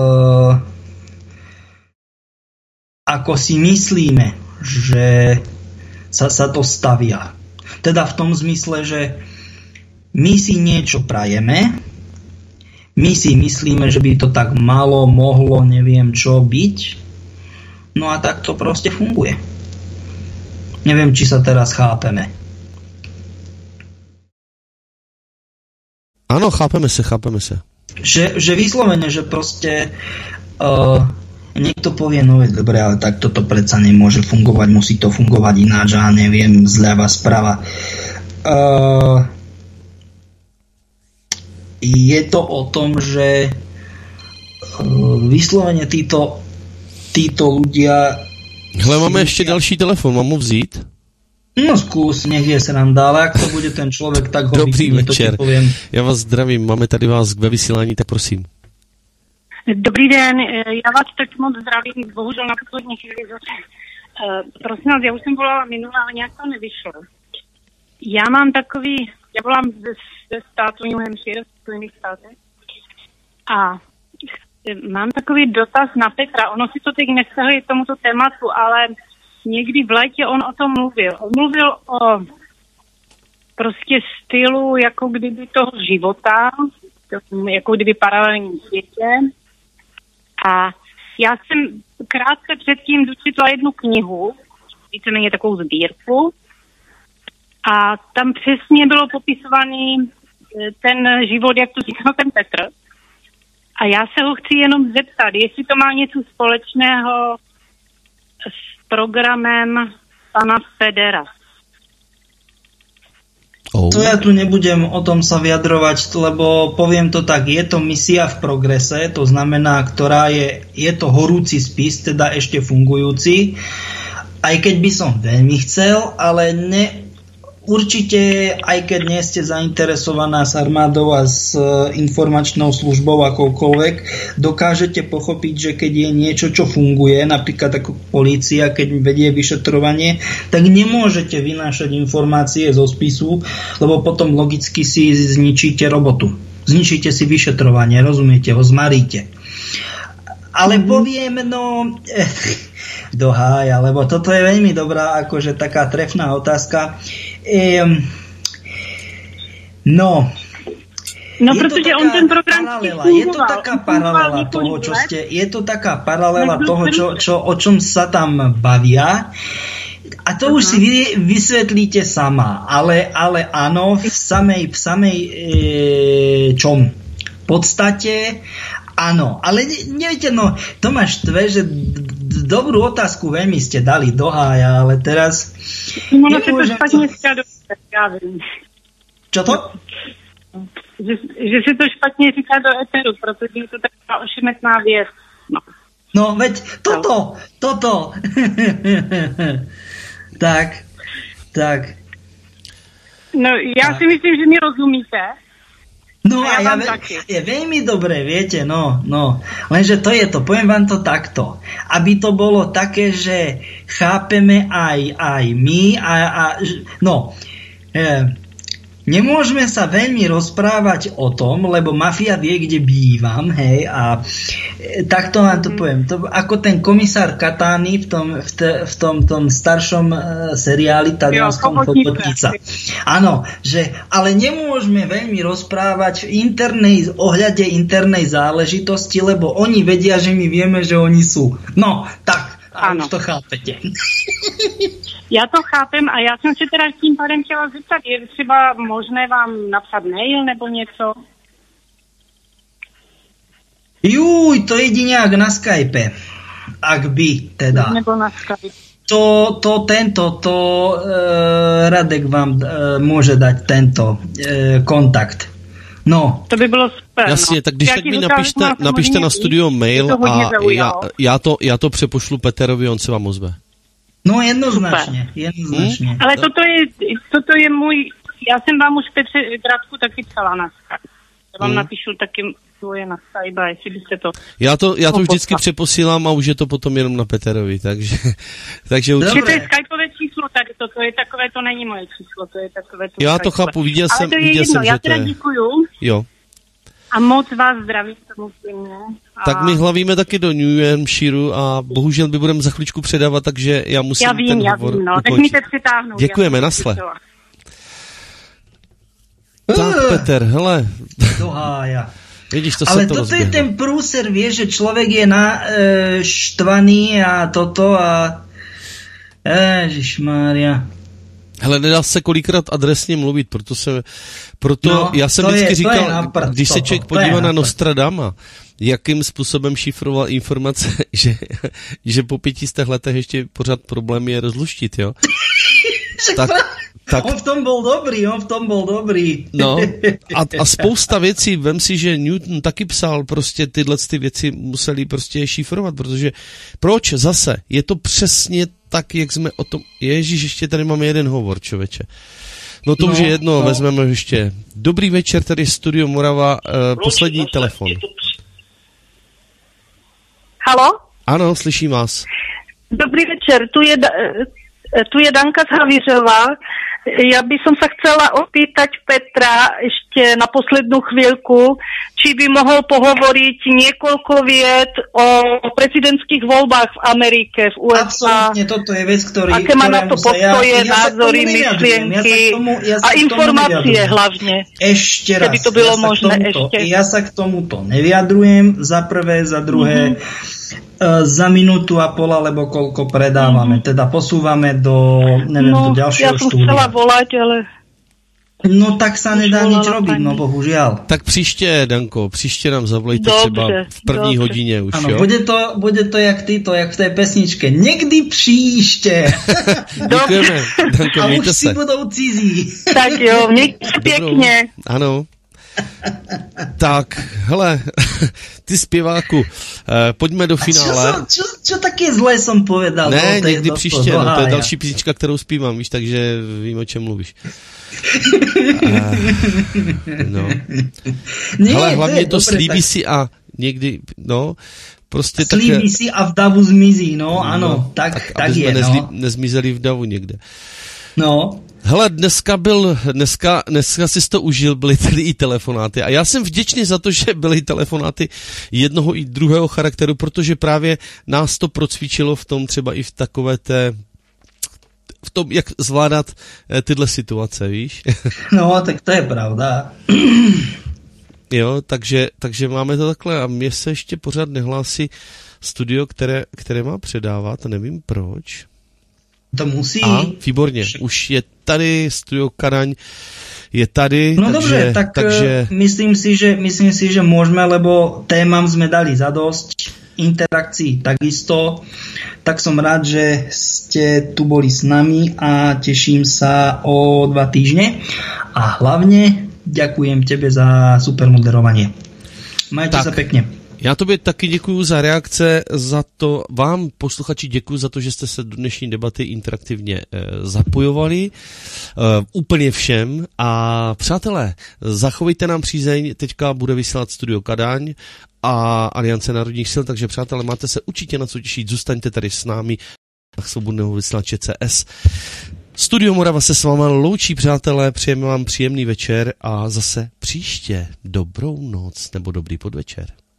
ako si myslíme, že sa to stavia. Teda v tom zmysle, že my si niečo prajeme, my si myslíme, že by to tak malo, mohlo, neviem čo byť, no a tak to proste funguje. Neviem, či sa teraz chápeme. Áno, chápeme sa. Že vyslovene, že proste... niekto povie, no dobre, ale tak toto predsa nemôže fungovať, musí to fungovať ináč a neviem, zľava, sprava. Je to o tom, že vyslovene títo ľudia... Hele, máme ešte další telefon, mám ho vzít? No skús, nech je sranda, ale ak to bude ten človek, tak ho Dobrý večer, to poviem. Já vás zdravím, máme tady vás ve vysílání, tak prosím. Dobrý den, já vás teď moc zdravím, bohužel na poslední chvíli zase. Prosím vás, já už jsem volala minule, ale nějak to nevyšlo. Já volám ze státu New Hampshire, v Spojených státech, a mám takový dotaz na Petra. Ono si to teď nevztahuje k tomuto tématu, ale někdy v létě on o tom mluvil. On mluvil o prostě stylu jako kdyby toho života, jako kdyby paralelním světě. A já jsem krátce předtím dočetla jednu knihu, víceméně takovou sbírku, a tam přesně bylo popisovaný ten život, jak to říkal ten Petr. A já se ho chci jenom zeptat, jestli to má něco společného s programem pana Federa. To ja tu nebudem o tom sa vyjadrovať, lebo poviem to tak, je to misia v progrese, to znamená, ktorá je to horúci spis, teda ešte fungujúci, aj keď by som veľmi chcel, ale určite, aj keď nie ste zainteresovaná s armádou a s informačnou službou akoukoľvek, dokážete pochopiť, že keď je niečo, čo funguje, napríklad ako polícia, keď vedie vyšetrovanie, tak nemôžete vynášať informácie zo spisu, lebo potom logicky si zničíte robotu. Zničíte si vyšetrovanie, rozumiete, ho zmaríte. Ale poviem, dohája, lebo toto je veľmi dobrá, akože taká trefná otázka. No, protože on ten program je to taká paralela toho, čo ste, je to taká paralela toho, o čom sa tam bavia. A to už si vysvetlíte sama, ale áno, v samej čom? Podstate áno, ale neviete, to ma štve, že dobrú otázku veľmi ste dali do hája, ale teraz... Čo to? že se to špatně říká do éteru, protože je to taková ošemetná věc. No, veď toto. Tak. No, já si myslím, že mi rozumíte. No a ja je veľmi dobre, viete, no. Lenže to je to, poviem vám to takto. Aby to bolo také, že chápeme aj my nemôžeme sa veľmi rozprávať o tom, lebo mafia vie, kde bývam, hej, a takto vám to poviem. To, ako ten komisár Katány v tom staršom seriáli talianskom Chobotnica. Áno, že ale nemôžeme veľmi rozprávať v ohľade internej záležitosti, lebo oni vedia, že my vieme, že oni sú. No, tak, a už to chápete. Já to chápem a já jsem se teda tím pádem chtěla zeptat, je třeba možné vám napsat mail nebo něco? Juj, to jedině jak na Skype. Ak by teda. Nebo na Skype. Radek vám může dát tento kontakt. No. To by bylo super. Jasně, tak když tak mi napište na studio mail a já to přepošlu Peterovi, on se vám ozve. No jednoznačně. Ale toto je můj, já jsem vám už Petře Krátku taky psala na Skype. Já vám napíšu taky svoje na Skype, jestli byste to... Já to vždycky přeposílám a už je to potom jenom na Peterovi, takže určitě... To je Skypeové číslo, tak to je takové, to není moje číslo, to je takové... Já to chápu, viděl jsem, já teda děkuju. Jo. A moc vás zdravím samozřejmě. Tak my hlavíme taky do New Hampshireu a bohužel by budeme za chvíličku předávat, takže já musím ten hovor ukončit. Tak mi to přitáhnout. Děkujeme, nasle. Tak Peter, hele. Vidíš, to ale se to toto rozběhlo. Je ten průser, vieš, že člověk je štvaný a toto a... Ježišmária. Hele, nedá se kolikrát adresně mluvit, proto já jsem vždycky říkal, když se člověk podívá na Nostradama, jakým způsobem šifroval informace, že po 500 letech ještě pořád problém je rozluštit, jo? Tak, on v tom byl dobrý. No, a spousta věcí, vem si, že Newton taky psal, prostě tyhle ty věci museli prostě šifrovat, protože proč zase? Je to přesně tak, jak jsme o tom... Ježíš, ještě tady máme jeden hovor, člověče. No to už je jedno, vezmeme ještě. Dobrý večer, tady Studio Morava, poslední telefon. Haló? Ano, slyším vás. Dobrý večer, tu je Danka z Havířova. Ja by som sa chcela opýtať Petra ešte na poslednú chvíľku, či by mohol pohovoriť niekoľko vied o prezidentských voľbách v Amerike, v USA. Absolutne, toto je vec, aké má na to postoje, názory, myšlienky a informácie hlavne. Ešte raz, keby to bylo možné ešte. Ja sa k tomuto nevyjadrujem, za prvé, za druhé, za minútu a pol, alebo koľko predávame. Teda posúvame do, do ďalšieho štúdia. Ja som chcela volať, ale... No tak sa nedá nič robiť, no bohužiaľ. Tak příště, Danko, příště nám zavolejte třeba v první hodině už, ano, jo? Bude to jak v té pesničke. Někdy příště. Děkujeme, Danko, a mějte už se. si budou cizí. Tak jo, mějte se pěkně. Ano. Tak, hele, ty zpěváku, pojďme do finále. Čo také zlé som povedal? Ne, někdy příště, no, to je další písnička, kterou zpívám, víš, takže vím, o čem mluvíš. No. Nie, hele, hlavně to dobre, slíbí tak... si a někdy, no, prostě slíbí tak... si a v davu zmizí, no, ano, no, tak aby je, jsme no. nezmizeli v davu někde. No. Hele, dneska jsi to užil, byly tady i telefonáty a já jsem vděčný za to, že byly telefonáty jednoho i druhého charakteru, protože právě nás to procvičilo v tom třeba i v takové té, v tom, jak zvládat tyhle situace, víš? No, tak to je pravda. Jo, takže máme to takhle a mně se ještě pořád nehlásí studio, které má předávat, nevím proč. To musí. A, výborně, už je tady Studio Karaň, je tady. No dobře, takže myslím si, že môžeme, lebo témam sme dali zadosť, interakcií takisto, tak som rád, že ste tu boli s nami a teším sa o 2 týždne a hlavne ďakujem tebe za super moderovanie. Majte sa pekne. Já tobě taky děkuju za reakce, za to, vám posluchači děkuju za to, že jste se do dnešní debaty interaktivně zapojovali, úplně všem a přátelé, zachovejte nám přízeň, teďka bude vysílat Studio Kadaň a Aliance národních sil, takže přátelé, máte se určitě na co těšit, zůstaňte tady s námi na svobodného vysílače CS. Studio Morava se s váma loučí, přátelé, přejeme vám příjemný večer a zase příště dobrou noc nebo dobrý podvečer.